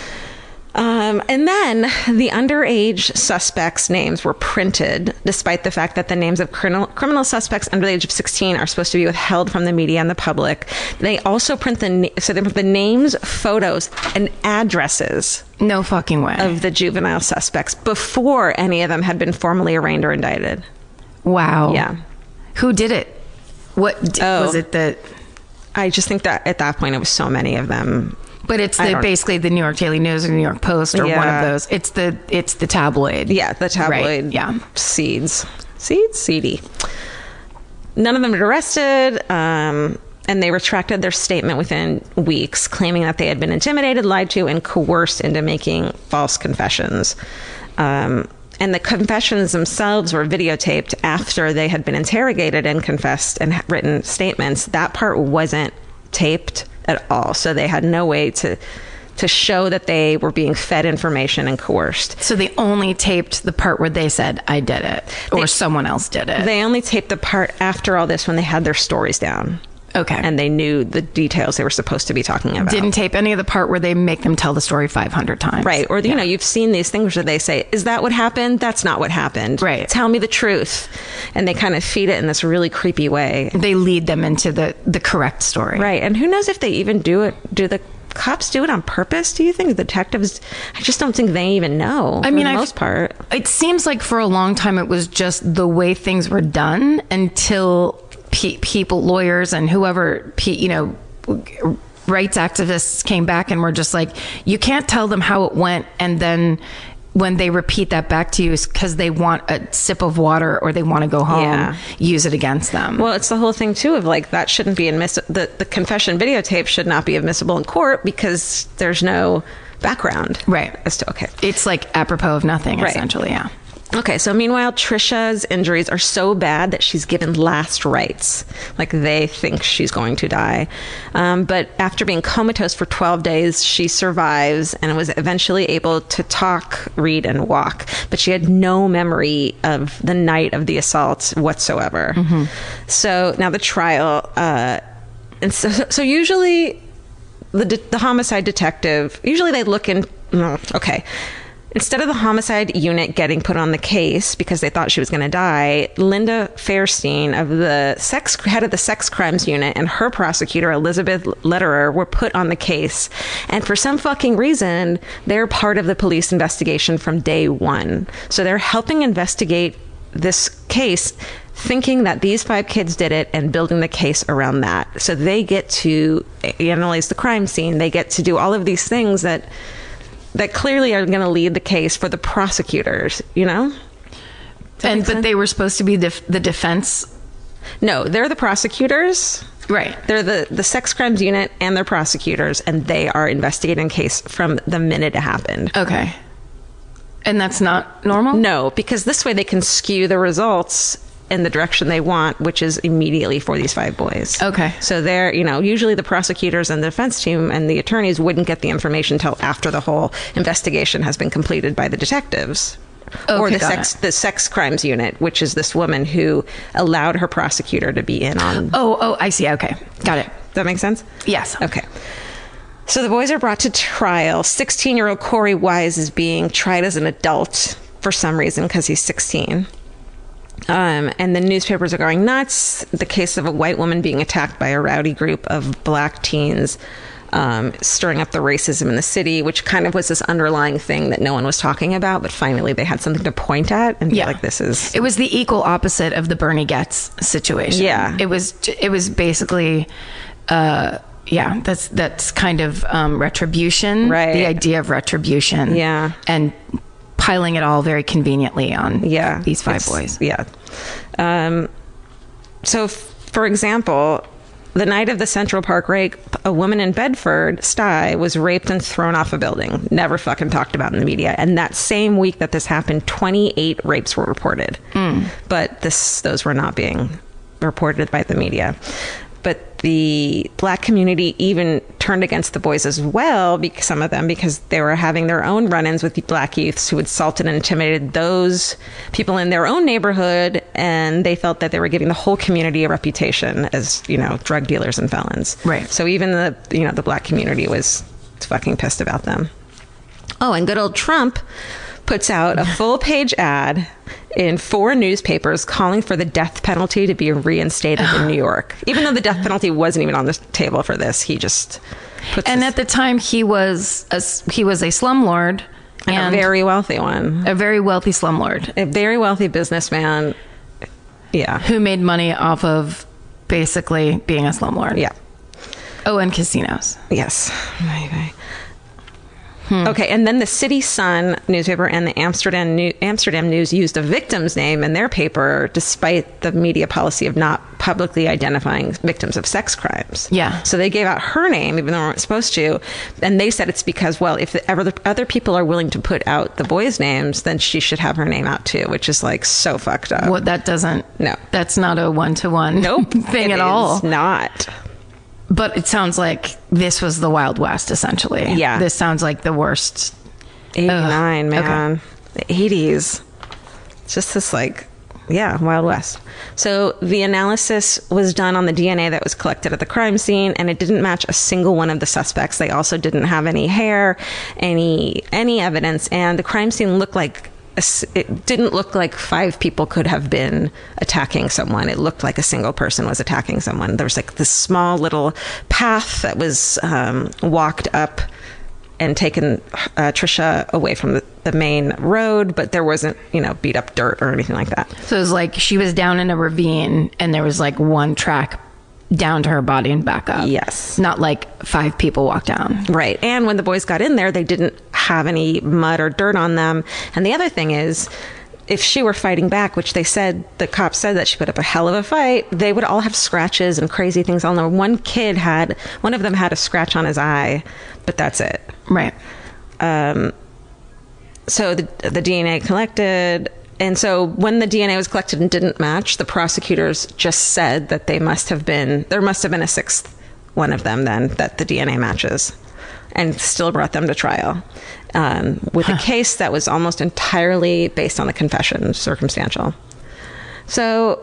And then the underage suspects' names were printed, despite the fact that the names of criminal suspects under the age of 16 are supposed to be withheld from the media and the public. They also print the names, photos, and addresses. No fucking way. Of the juvenile suspects before any of them had been formally arraigned or indicted. Wow. Yeah. Who did it? What was it that? I just think that at that point it was so many of them. But it's basically the New York Daily News or New York Post or one of those. It's the tabloid. Yeah, the tabloid. Right. Yeah. Seedy. None of them were arrested, and they retracted their statement within weeks, claiming that they had been intimidated, lied to, and coerced into making false confessions. And the confessions themselves were videotaped after they had been interrogated and confessed and written statements. That part wasn't taped at all. So they had no way to show that they were being fed information and coerced. So they only taped the part where they said, I did it, or someone else did it. They only taped the part after all this when they had their stories down. Okay. And they knew the details they were supposed to be talking about. Didn't tape any of the part where they make them tell the story 500 times. Right. Or, you know, you've seen these things where they say, is that what happened? That's not what happened. Right. Tell me the truth. And they kind of feed it in this really creepy way. They lead them into the correct story. Right. And who knows if they even do it. Do the cops do it on purpose, do you think? The detectives, I just don't think they even know. I mean, for the most part. It seems like for a long time it was just the way things were done until people, lawyers and whoever, you know, rights activists came back and were just like, you can't tell them how it went, and then when they repeat that back to you is because they want a sip of water or they want to go home, use it against them. Well, it's the whole thing too of like, that shouldn't be admissible. The confession videotape should not be admissible in court because there's no background. Right. As to, okay. It's like apropos of nothing, essentially. Yeah. Okay, so meanwhile, Trisha's injuries are so bad that she's given last rites. Like, they think she's going to die. But after being comatose for 12 days, she survives and was eventually able to talk, read, and walk. But she had no memory of the night of the assault whatsoever. Mm-hmm. So now the trial, and so usually the homicide detective, usually they look in, instead of the homicide unit getting put on the case because they thought she was going to die, Linda Fairstein of the head of the sex crimes unit and her prosecutor, Elizabeth Lederer, were put on the case. And for some fucking reason, they're part of the police investigation from day one. So they're helping investigate this case, thinking that these 5 kids did it and building the case around that. So they get to analyze the crime scene. They get to do all of these things that clearly are going to lead the case for the prosecutors, you know? But they were supposed to be the defense? No, they're the prosecutors. Right. They're the sex crimes unit and they're prosecutors, and they are investigating the case from the minute it happened. Okay. And that's not normal? No, because this way they can skew the results in the direction they want, which is immediately for these 5 boys. Okay. So they're, you know, usually the prosecutors and the defense team and the attorneys wouldn't get the information until after the whole investigation has been completed by the detectives. Okay, or the sex crimes unit, which is this woman who allowed her prosecutor to be in on. Oh, I see. Okay. Got it. Does that make sense? Yes. Okay. So the boys are brought to trial. 16-year-old Corey Wise is being tried as an adult for some reason because he's 16. And the newspapers are going nuts. The case of a white woman being attacked by a rowdy group of black teens, stirring up the racism in the city, which kind of was this underlying thing that no one was talking about. But finally, they had something to point at and be like, this is... It was the equal opposite of the Bernie Getz situation. Yeah. It was basically... that's kind of retribution. Right. The idea of retribution. Yeah. And piling it all very conveniently on these 5 boys. Yeah. So, for example, the night of the Central Park rape, a woman in Bedford, Stye, was raped and thrown off a building. Never fucking talked about in the media. And that same week that this happened, 28 rapes were reported. But those were not being reported by the media. But the black community even turned against the boys as well, some of them, because they were having their own run-ins with the black youths who assaulted and intimidated those people in their own neighborhood, and they felt that they were giving the whole community a reputation as, you know, drug dealers and felons. Right. So even the black community was fucking pissed about them. Oh, and good old Trump puts out a full-page ad in 4 newspapers calling for the death penalty to be reinstated in New York. Even though the death penalty wasn't even on the table for this, he just puts at the time, he was a slumlord. And a very wealthy one. A very wealthy slumlord. A very wealthy businessman. Yeah. Who made money off of basically being a slumlord. Yeah. Oh, and casinos. Yes. Okay, and then the City Sun newspaper and the Amsterdam News used a victim's name in their paper, despite the media policy of not publicly identifying victims of sex crimes. Yeah. So they gave out her name, even though they weren't supposed to. And they said it's because, well, if ever the other people are willing to put out the boys' names, then she should have her name out too, which is like so fucked up. What that doesn't. No. That's not a one-to-one thing at all. It's not. But it sounds like this was the Wild West, essentially. Yeah. This sounds like the worst. 89, man. Okay. The 80s. It's just this like, yeah, Wild West. So the analysis was done on the DNA that was collected at the crime scene, and it didn't match a single one of the suspects. They also didn't have any hair, any evidence, and the crime scene looked like it didn't look like 5 people could have been attacking someone. It looked like a single person was attacking someone. There was like this small little path that was walked up and taken Trisha away from the main road, but there wasn't, beat up dirt or anything like that. So it was like she was down in a ravine and there was like one track down to her body and back up. Yes. Not like 5 people walked down. Right. And when the boys got in there, they didn't have any mud or dirt on them. And the other thing is, if she were fighting back, which the cops said that she put up a hell of a fight, they would all have scratches and crazy things on them. One of them had a scratch on his eye, but that's it. Right. So the DNA collected. And so when the DNA was collected and didn't match, the prosecutors just said that there must have been a 6th one of them then that the DNA matches, and still brought them to trial with a case that was almost entirely based on the confession, circumstantial. So,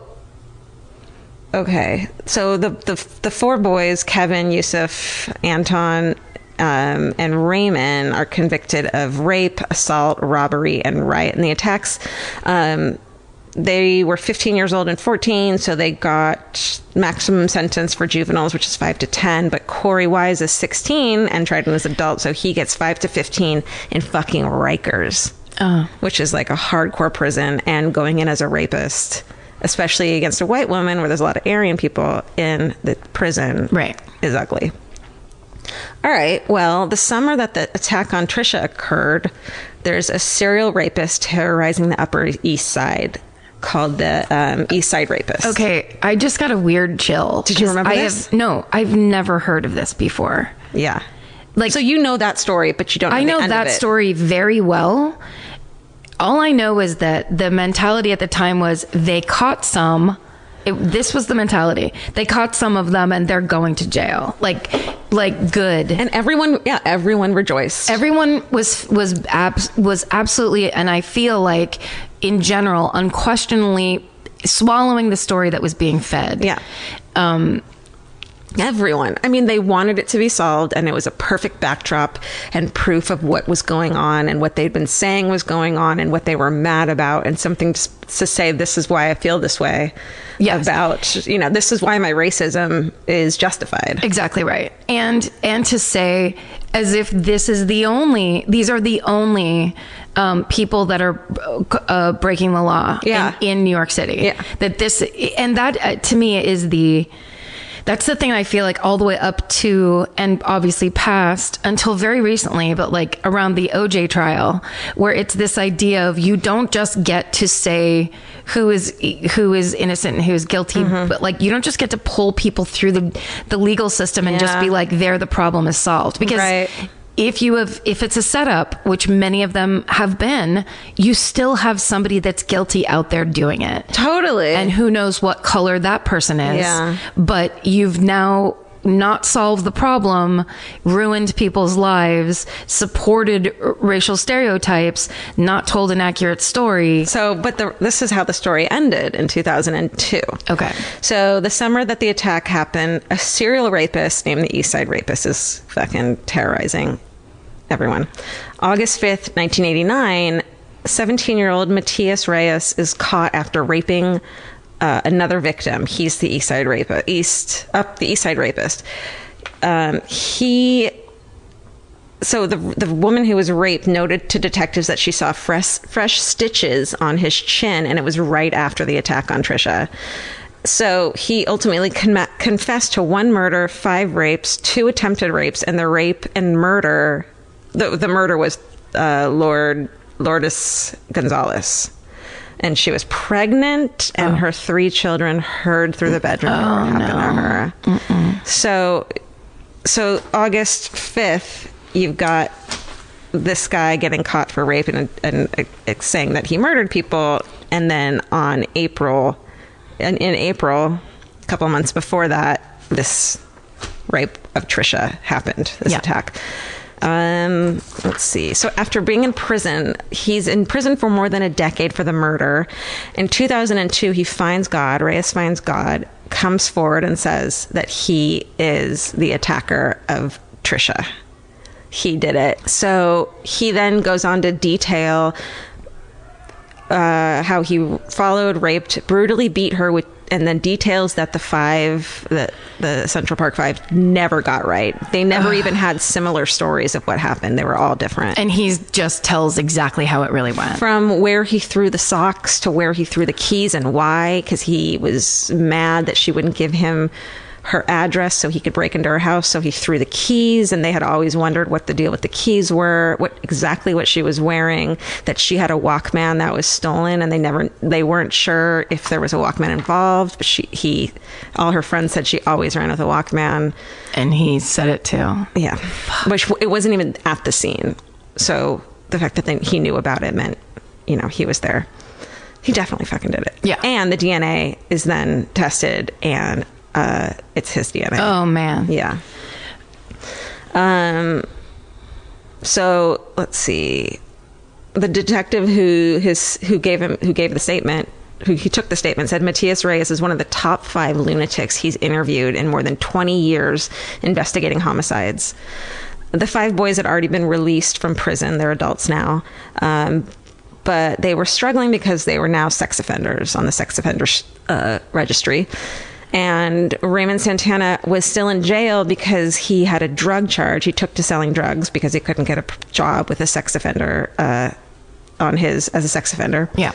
okay. So the 4 boys, Kevin, Yusuf, Anton, and Raymond, are convicted of rape, assault, robbery, and riot in the attacks. They were 15 years old and 14, so they got maximum sentence for juveniles, which is 5 to 10. But Corey Wise is 16 and tried when he was an adult, so he gets 5 to 15 in fucking Rikers, which is like a hardcore prison, and going in as a rapist, especially against a white woman where there's a lot of Aryan people in the prison, right, is ugly. All right. Well, the summer that the attack on Trisha occurred, there's a serial rapist terrorizing the Upper East Side called the East Side Rapist. Okay. I just got a weird chill. Did you remember this? No, I've never heard of this before. Yeah. So you know that story, but you don't know I know the end that of it. story very well. All I know is that the mentality at the time was they caught some. This was the mentality. They caught some of them and they're going to jail. Like good. And everyone rejoiced. Everyone was absolutely, and I feel like in general, unquestionably swallowing the story that was being fed. Yeah. Everyone. I mean, they wanted it to be solved, and it was a perfect backdrop and proof of what was going on and what they'd been saying was going on and what they were mad about, and something to say, this is why I feel this way. Yes. About, this is why my racism is justified. Exactly right. And to say, as if these are the only people that are breaking the law in New York City. Yeah. That to me is that's the thing I feel like all the way up to, and obviously past until very recently, but like around the OJ trial, where it's this idea of you don't just get to say who is innocent and who is guilty, but like you don't just get to pull people through the legal system and just be like, there, the problem is solved. Because if it's a setup, which many of them have been, you still have somebody that's guilty out there doing it. Totally. And who knows what color that person is. Yeah. But you've now not solved the problem, ruined people's lives, supported racial stereotypes, not told an accurate story. So, but this is how the story ended in 2002. Okay. So the summer that the attack happened, a serial rapist named the East Side Rapist is fucking terrorizing everyone. August 5th, 1989, 17-year-old Matias Reyes is caught after raping another victim. He's the East Side Rapist. So the woman who was raped noted to detectives that she saw fresh stitches on his chin, and it was right after the attack on Trisha. So he ultimately confessed to 1 murder, 5 rapes, 2 attempted rapes, and the rape and murder the murder was Lourdes Gonzalez. And she was pregnant, and her 3 children heard through the bedroom door what happened to her. So August 5th, you've got this guy getting caught for rape and saying that he murdered people. And then in April, a couple months before that, this rape of Trisha happened, this attack. Let's see. So after being in prison, he's in prison for more than a decade for the murder. In 2002, he finds God. Reyes finds God, comes forward and says that he is the attacker of Trisha. He did it. So he then goes on to detail how he followed, raped, brutally beat her and then details that the Central Park Five never got right. They never even had similar stories of what happened. They were all different. And he just tells exactly how it really went. From where he threw the socks to where he threw the keys and why, because he was mad that she wouldn't give him her address so he could break into her house. So he threw the keys, and they had always wondered what the deal with the keys were, exactly what she was wearing, that she had a Walkman that was stolen, and they weren't sure if there was a Walkman involved. But all her friends said she always ran with a Walkman. And he said it too. Yeah. Which it wasn't even at the scene. So the fact that he knew about it meant, he was there. He definitely fucking did it. Yeah. And the DNA is then tested, and it's his DNA. Oh man. Yeah. So let's see. The detective who gave the statement, he took the statement, said Matias Reyes is one of the top 5 lunatics he's interviewed in more than 20 years investigating homicides. The 5 boys had already been released from prison. They're adults now. But they were struggling because they were now sex offenders on the sex offenders registry. And Raymond Santana was still in jail because he had a drug charge. He took to selling drugs because he couldn't get a job with a sex offender as a sex offender. Yeah.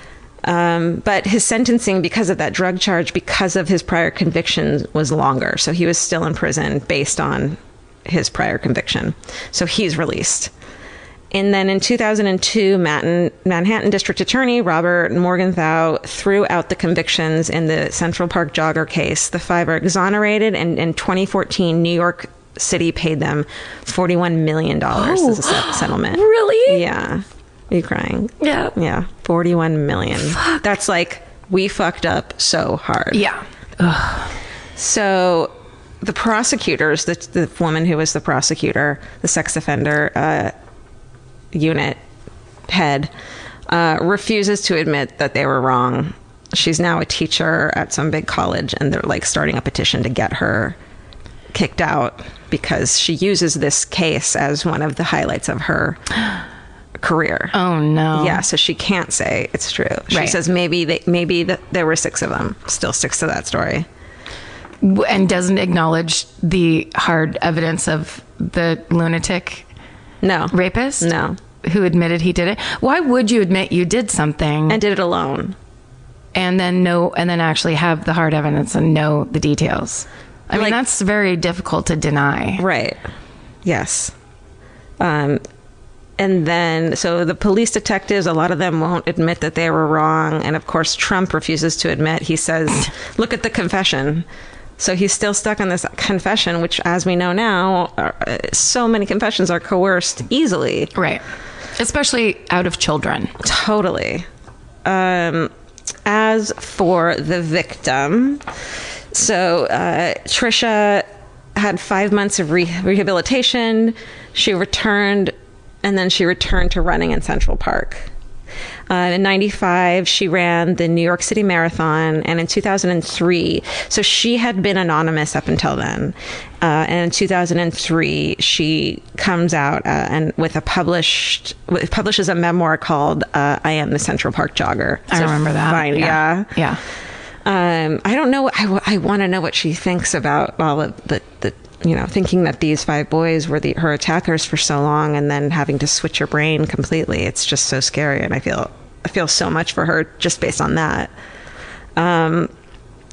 But his sentencing, because of that drug charge, because of his prior convictions, was longer. So he was still in prison based on his prior conviction. So he's released. And then in 2002, Manhattan District Attorney Robert Morgenthau threw out the convictions in the Central Park jogger case. The 5 are exonerated, and in 2014, New York City paid them $41 million as a settlement. Really? Yeah. Are you crying? Yeah. Yeah. $41 million. Fuck. That's like, we fucked up so hard. Yeah. Ugh. So the prosecutors, the woman who was the prosecutor, the sex offender unit head, refuses to admit that they were wrong. She's now a teacher at some big college, and they're like starting a petition to get her kicked out because she uses this case as one of the highlights of her career. Oh no. Yeah, so she can't say it's true. She says maybe there were 6 of them. Still sticks to that story. And doesn't acknowledge the hard evidence of the lunatic rapist? No. Who admitted he did it? Why would you admit you did something and did it alone? And then actually have the hard evidence and know the details. I mean, that's very difficult to deny. Right. Yes. And then, so the police detectives, a lot of them won't admit that they were wrong. And of course, Trump refuses to admit. He says, look at the confession. So he's still stuck on this confession, which, as we know now, so many confessions are coerced easily. Right. Especially out of children. Totally. As for the victim, so Trisha had 5 months of rehabilitation. She returned, and then she returned to running in Central Park. In 95, she ran the New York City Marathon, and in 2003, so she had been anonymous up until then. And in 2003, she comes out and publishes a memoir called "I Am the Central Park Jogger." I remember that. Yeah. I don't know. I want to know what she thinks about all of the thinking that these 5 boys were her attackers for so long, and then having to switch her brain completely. It's just so scary, and I feel so much for her just based on that.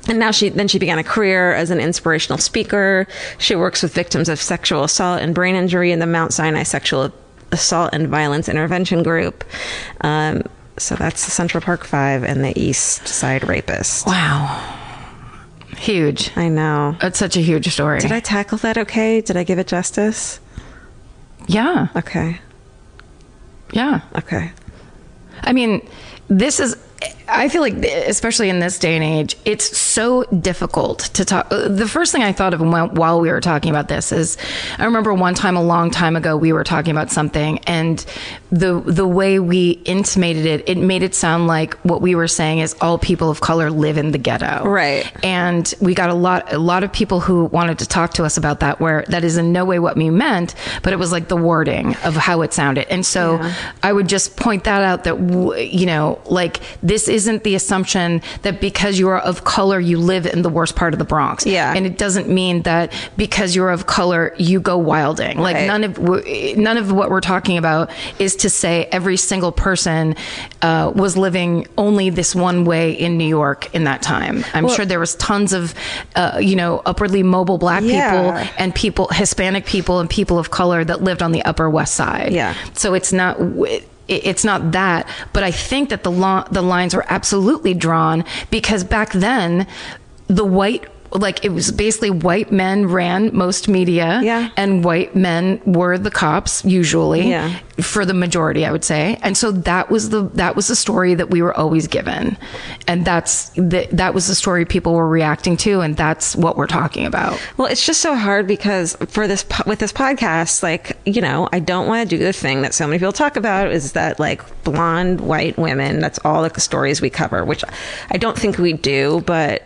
And now she began a career as an inspirational speaker. She works with victims of sexual assault and brain injury in the Mount Sinai Sexual Assault and Violence Intervention Group. So that's the Central Park Five and the East Side Rapist. Wow. Huge. I know. It's such a huge story. Did I tackle that okay? Did I give it justice? Yeah. Okay. Yeah. Okay. I mean, I feel like, especially in this day and age, it's so difficult to talk. The first thing I thought of while we were talking about this is, I remember one time a long time ago, we were talking about something, and the way we intimated it made it sound like what we were saying is all people of color live in the ghetto. Right. And we got a lot of people who wanted to talk to us about that, where that is in no way what we meant, but it was like the wording of how it sounded. And so I would just point that out, that, like, this isn't the assumption that because you are of color, you live in the worst part of the Bronx. Yeah. And it doesn't mean that because you're of color, you go wilding. Like, none of what we're talking about is to say every single person was living only this one way in New York in that time. I'm sure there was tons of, upwardly mobile Black people and Hispanic people and people of color that lived on the Upper West Side. Yeah. So it's not that, but I think that the lines were absolutely drawn because back then it was basically white men ran most media, and white men were the cops usually, for the majority, I would say. And so that was the story that we were always given, and that was the story people were reacting to, and that's what we're talking about. Well, it's just so hard because with this podcast, like, I don't want to do the thing that so many people talk about, is that, like, blonde white women, that's all the stories we cover, which I don't think we do, but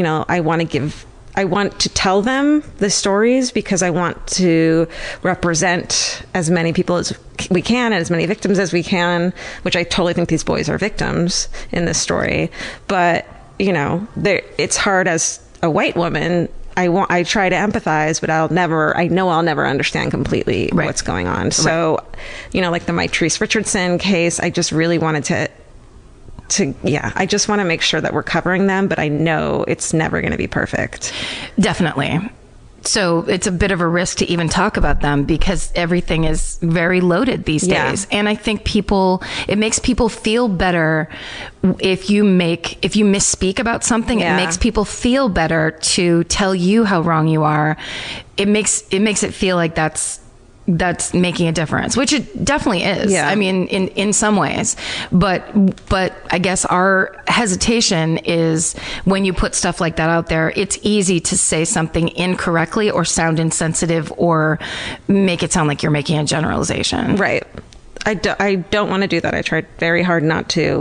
I want to tell them the stories because I want to represent as many people as we can and as many victims as we can, which I totally think these boys are victims in this story. But, it's hard as a white woman. I try to empathize, but I'll never understand completely what's going on. So, like the Mitrice Richardson case, I just really wanted I just want to make sure that we're covering them, but I know it's never going to be perfect. Definitely. So it's a bit of a risk to even talk about them because everything is very loaded these days. And I think it makes people feel better if you misspeak about something. It makes people feel better to tell you how wrong you are. It makes it feel like that's making a difference, which it definitely is. I mean, in some ways, but I guess our hesitation is when you put stuff like that out there, it's easy to say something incorrectly or sound insensitive or make it sound like you're making a generalization. Right. I don't want to do that. I tried very hard not to.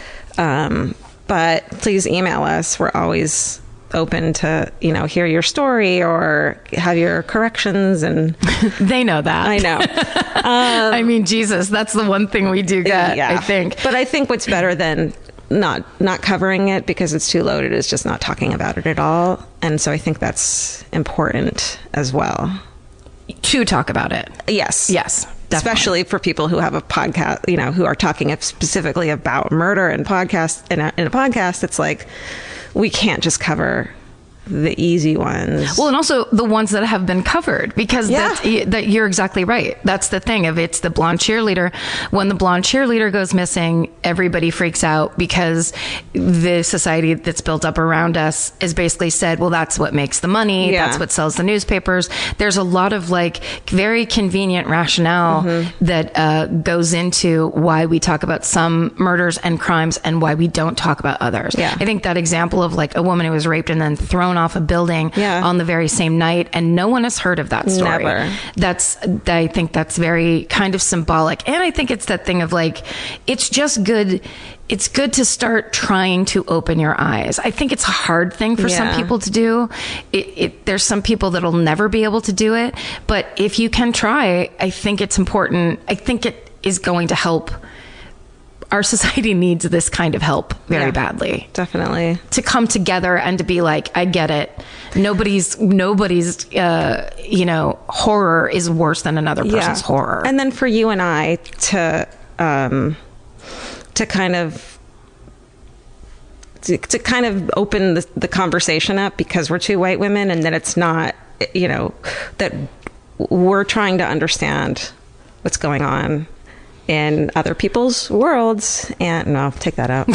But please email us. We're always open to hear your story or have your corrections, and they know that. I know. I mean, Jesus, that's the one thing we do get. I think. But I think what's better than not covering it because it's too loaded is just not talking about it at all. And so I think that's important as well to talk about it. Yes. Definitely. Especially for people who have a podcast, who are talking specifically about murder and podcast in a podcast. It's like, we can't just cover the easy ones. Well, and also the ones that have been covered, because that you're exactly right. That's the thing of it's the blonde cheerleader. When the blonde cheerleader goes missing, everybody freaks out because the society that's built up around us is basically said, well, that's what makes the money. That's what sells the newspapers. There's a lot of very convenient rationale that goes into why we talk about some murders and crimes and why we don't talk about others. I think that example of a woman who was raped and then thrown off a building on the very same night, and no one has heard of that story. Never. I think that's very kind of symbolic. And I think it's that thing of it's just good. It's good to start trying to open your eyes. I think it's a hard thing for some people to do. There's some people that'll never be able to do it. But if you can try, I think it's important. I think it is going to help. Our society needs this kind of help very badly. Definitely. To come together and to be like, I get it. Nobody's horror is worse than another person's horror. And then for you and I to kind of to kind of open the conversation up, because we're two white women, and that it's not, you know, that we're trying to understand what's going on in other people's worlds. And no, take that out.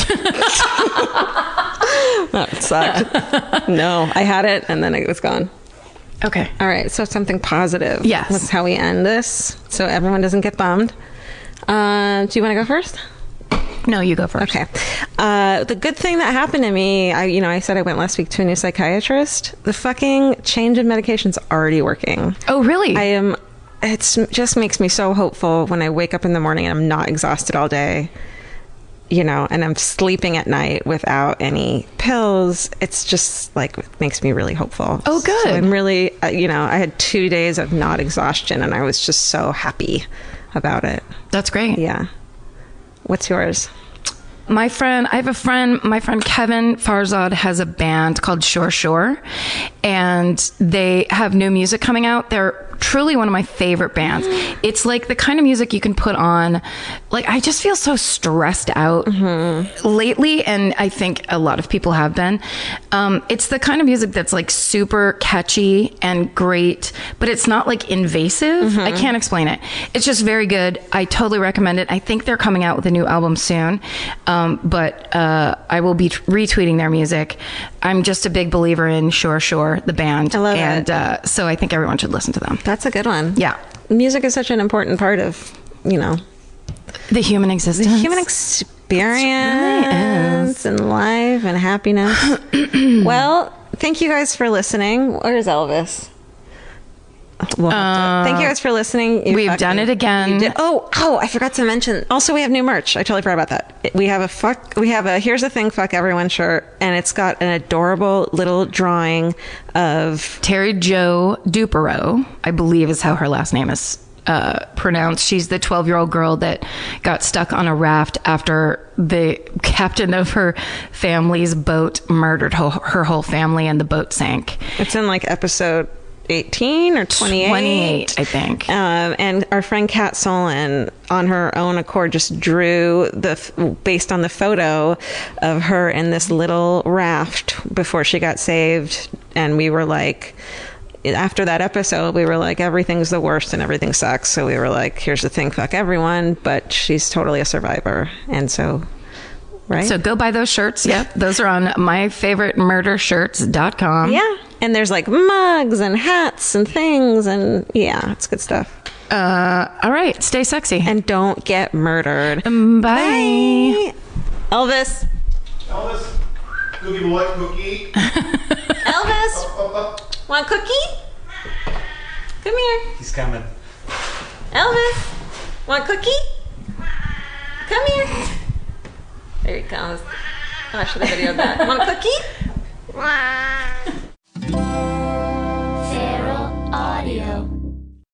That sucked. No, I had it and then it was gone. Okay. All right. So something positive. Yes. That's how we end this, so everyone doesn't get bummed. Do you want to go first? No, you go first. Okay. The good thing that happened to me, I said I went last week to a new psychiatrist. The fucking change in medication's already working. Oh, really? It just makes me so hopeful when I wake up in the morning and I'm not exhausted all day, you know, and I'm sleeping at night without any pills. It's just like, it makes me really hopeful. Oh, good. So I'm really, I had 2 days of not exhaustion and I was just so happy about it. That's great. Yeah. What's yours? My friend Kevin Farzad has a band called Shore Shore, and they have new music coming out. They're truly one of my favorite bands. It's like the kind of music you can put on, like, I just feel so stressed out lately, and I think a lot of people have been. It's the kind of music that's like super catchy and great, but it's not like invasive. I can't explain it. It's just very good. I totally recommend it. I think they're coming out with a new album soon, but I will be retweeting their music. I'm just a big believer in Shore Shore, the band. I love it. And so I think everyone should listen to them. That's a good one. Yeah. Music is such an important part of, the human existence. the human experience and life and happiness. Well, thank you guys for listening. Where's Elvis? Thank you guys for listening. We've done it again. Oh, I forgot to mention. Also, we have new merch. I totally forgot about that. We have a Here's the Thing, Fuck Everyone shirt, and it's got an adorable little drawing of Terry Jo Duperow, I believe is how her last name is pronounced. She's the 12-year-old girl that got stuck on a raft after the captain of her family's boat murdered her whole family and the boat sank. It's in like episode 18 or 28. 28, I think. And our friend Kat Solon, on her own accord, just drew based on the photo of her in this little raft before she got saved. And we were like, after that episode, we were like, everything's the worst and everything sucks. So we were like, here's the thing, fuck everyone. But she's totally a survivor. And so, right? So go buy those shirts. Yep. Those are on myfavoritemurdershirts.com. Yeah. And there's like mugs and hats and things. And yeah, it's good stuff. All right. Stay sexy. And don't get murdered. Bye. Elvis. Cookie boy, cookie. Elvis. Want cookie? Come here. He's coming. Elvis. Want cookie? Come here. There he comes. Oh, I should have videoed that. Want a cookie?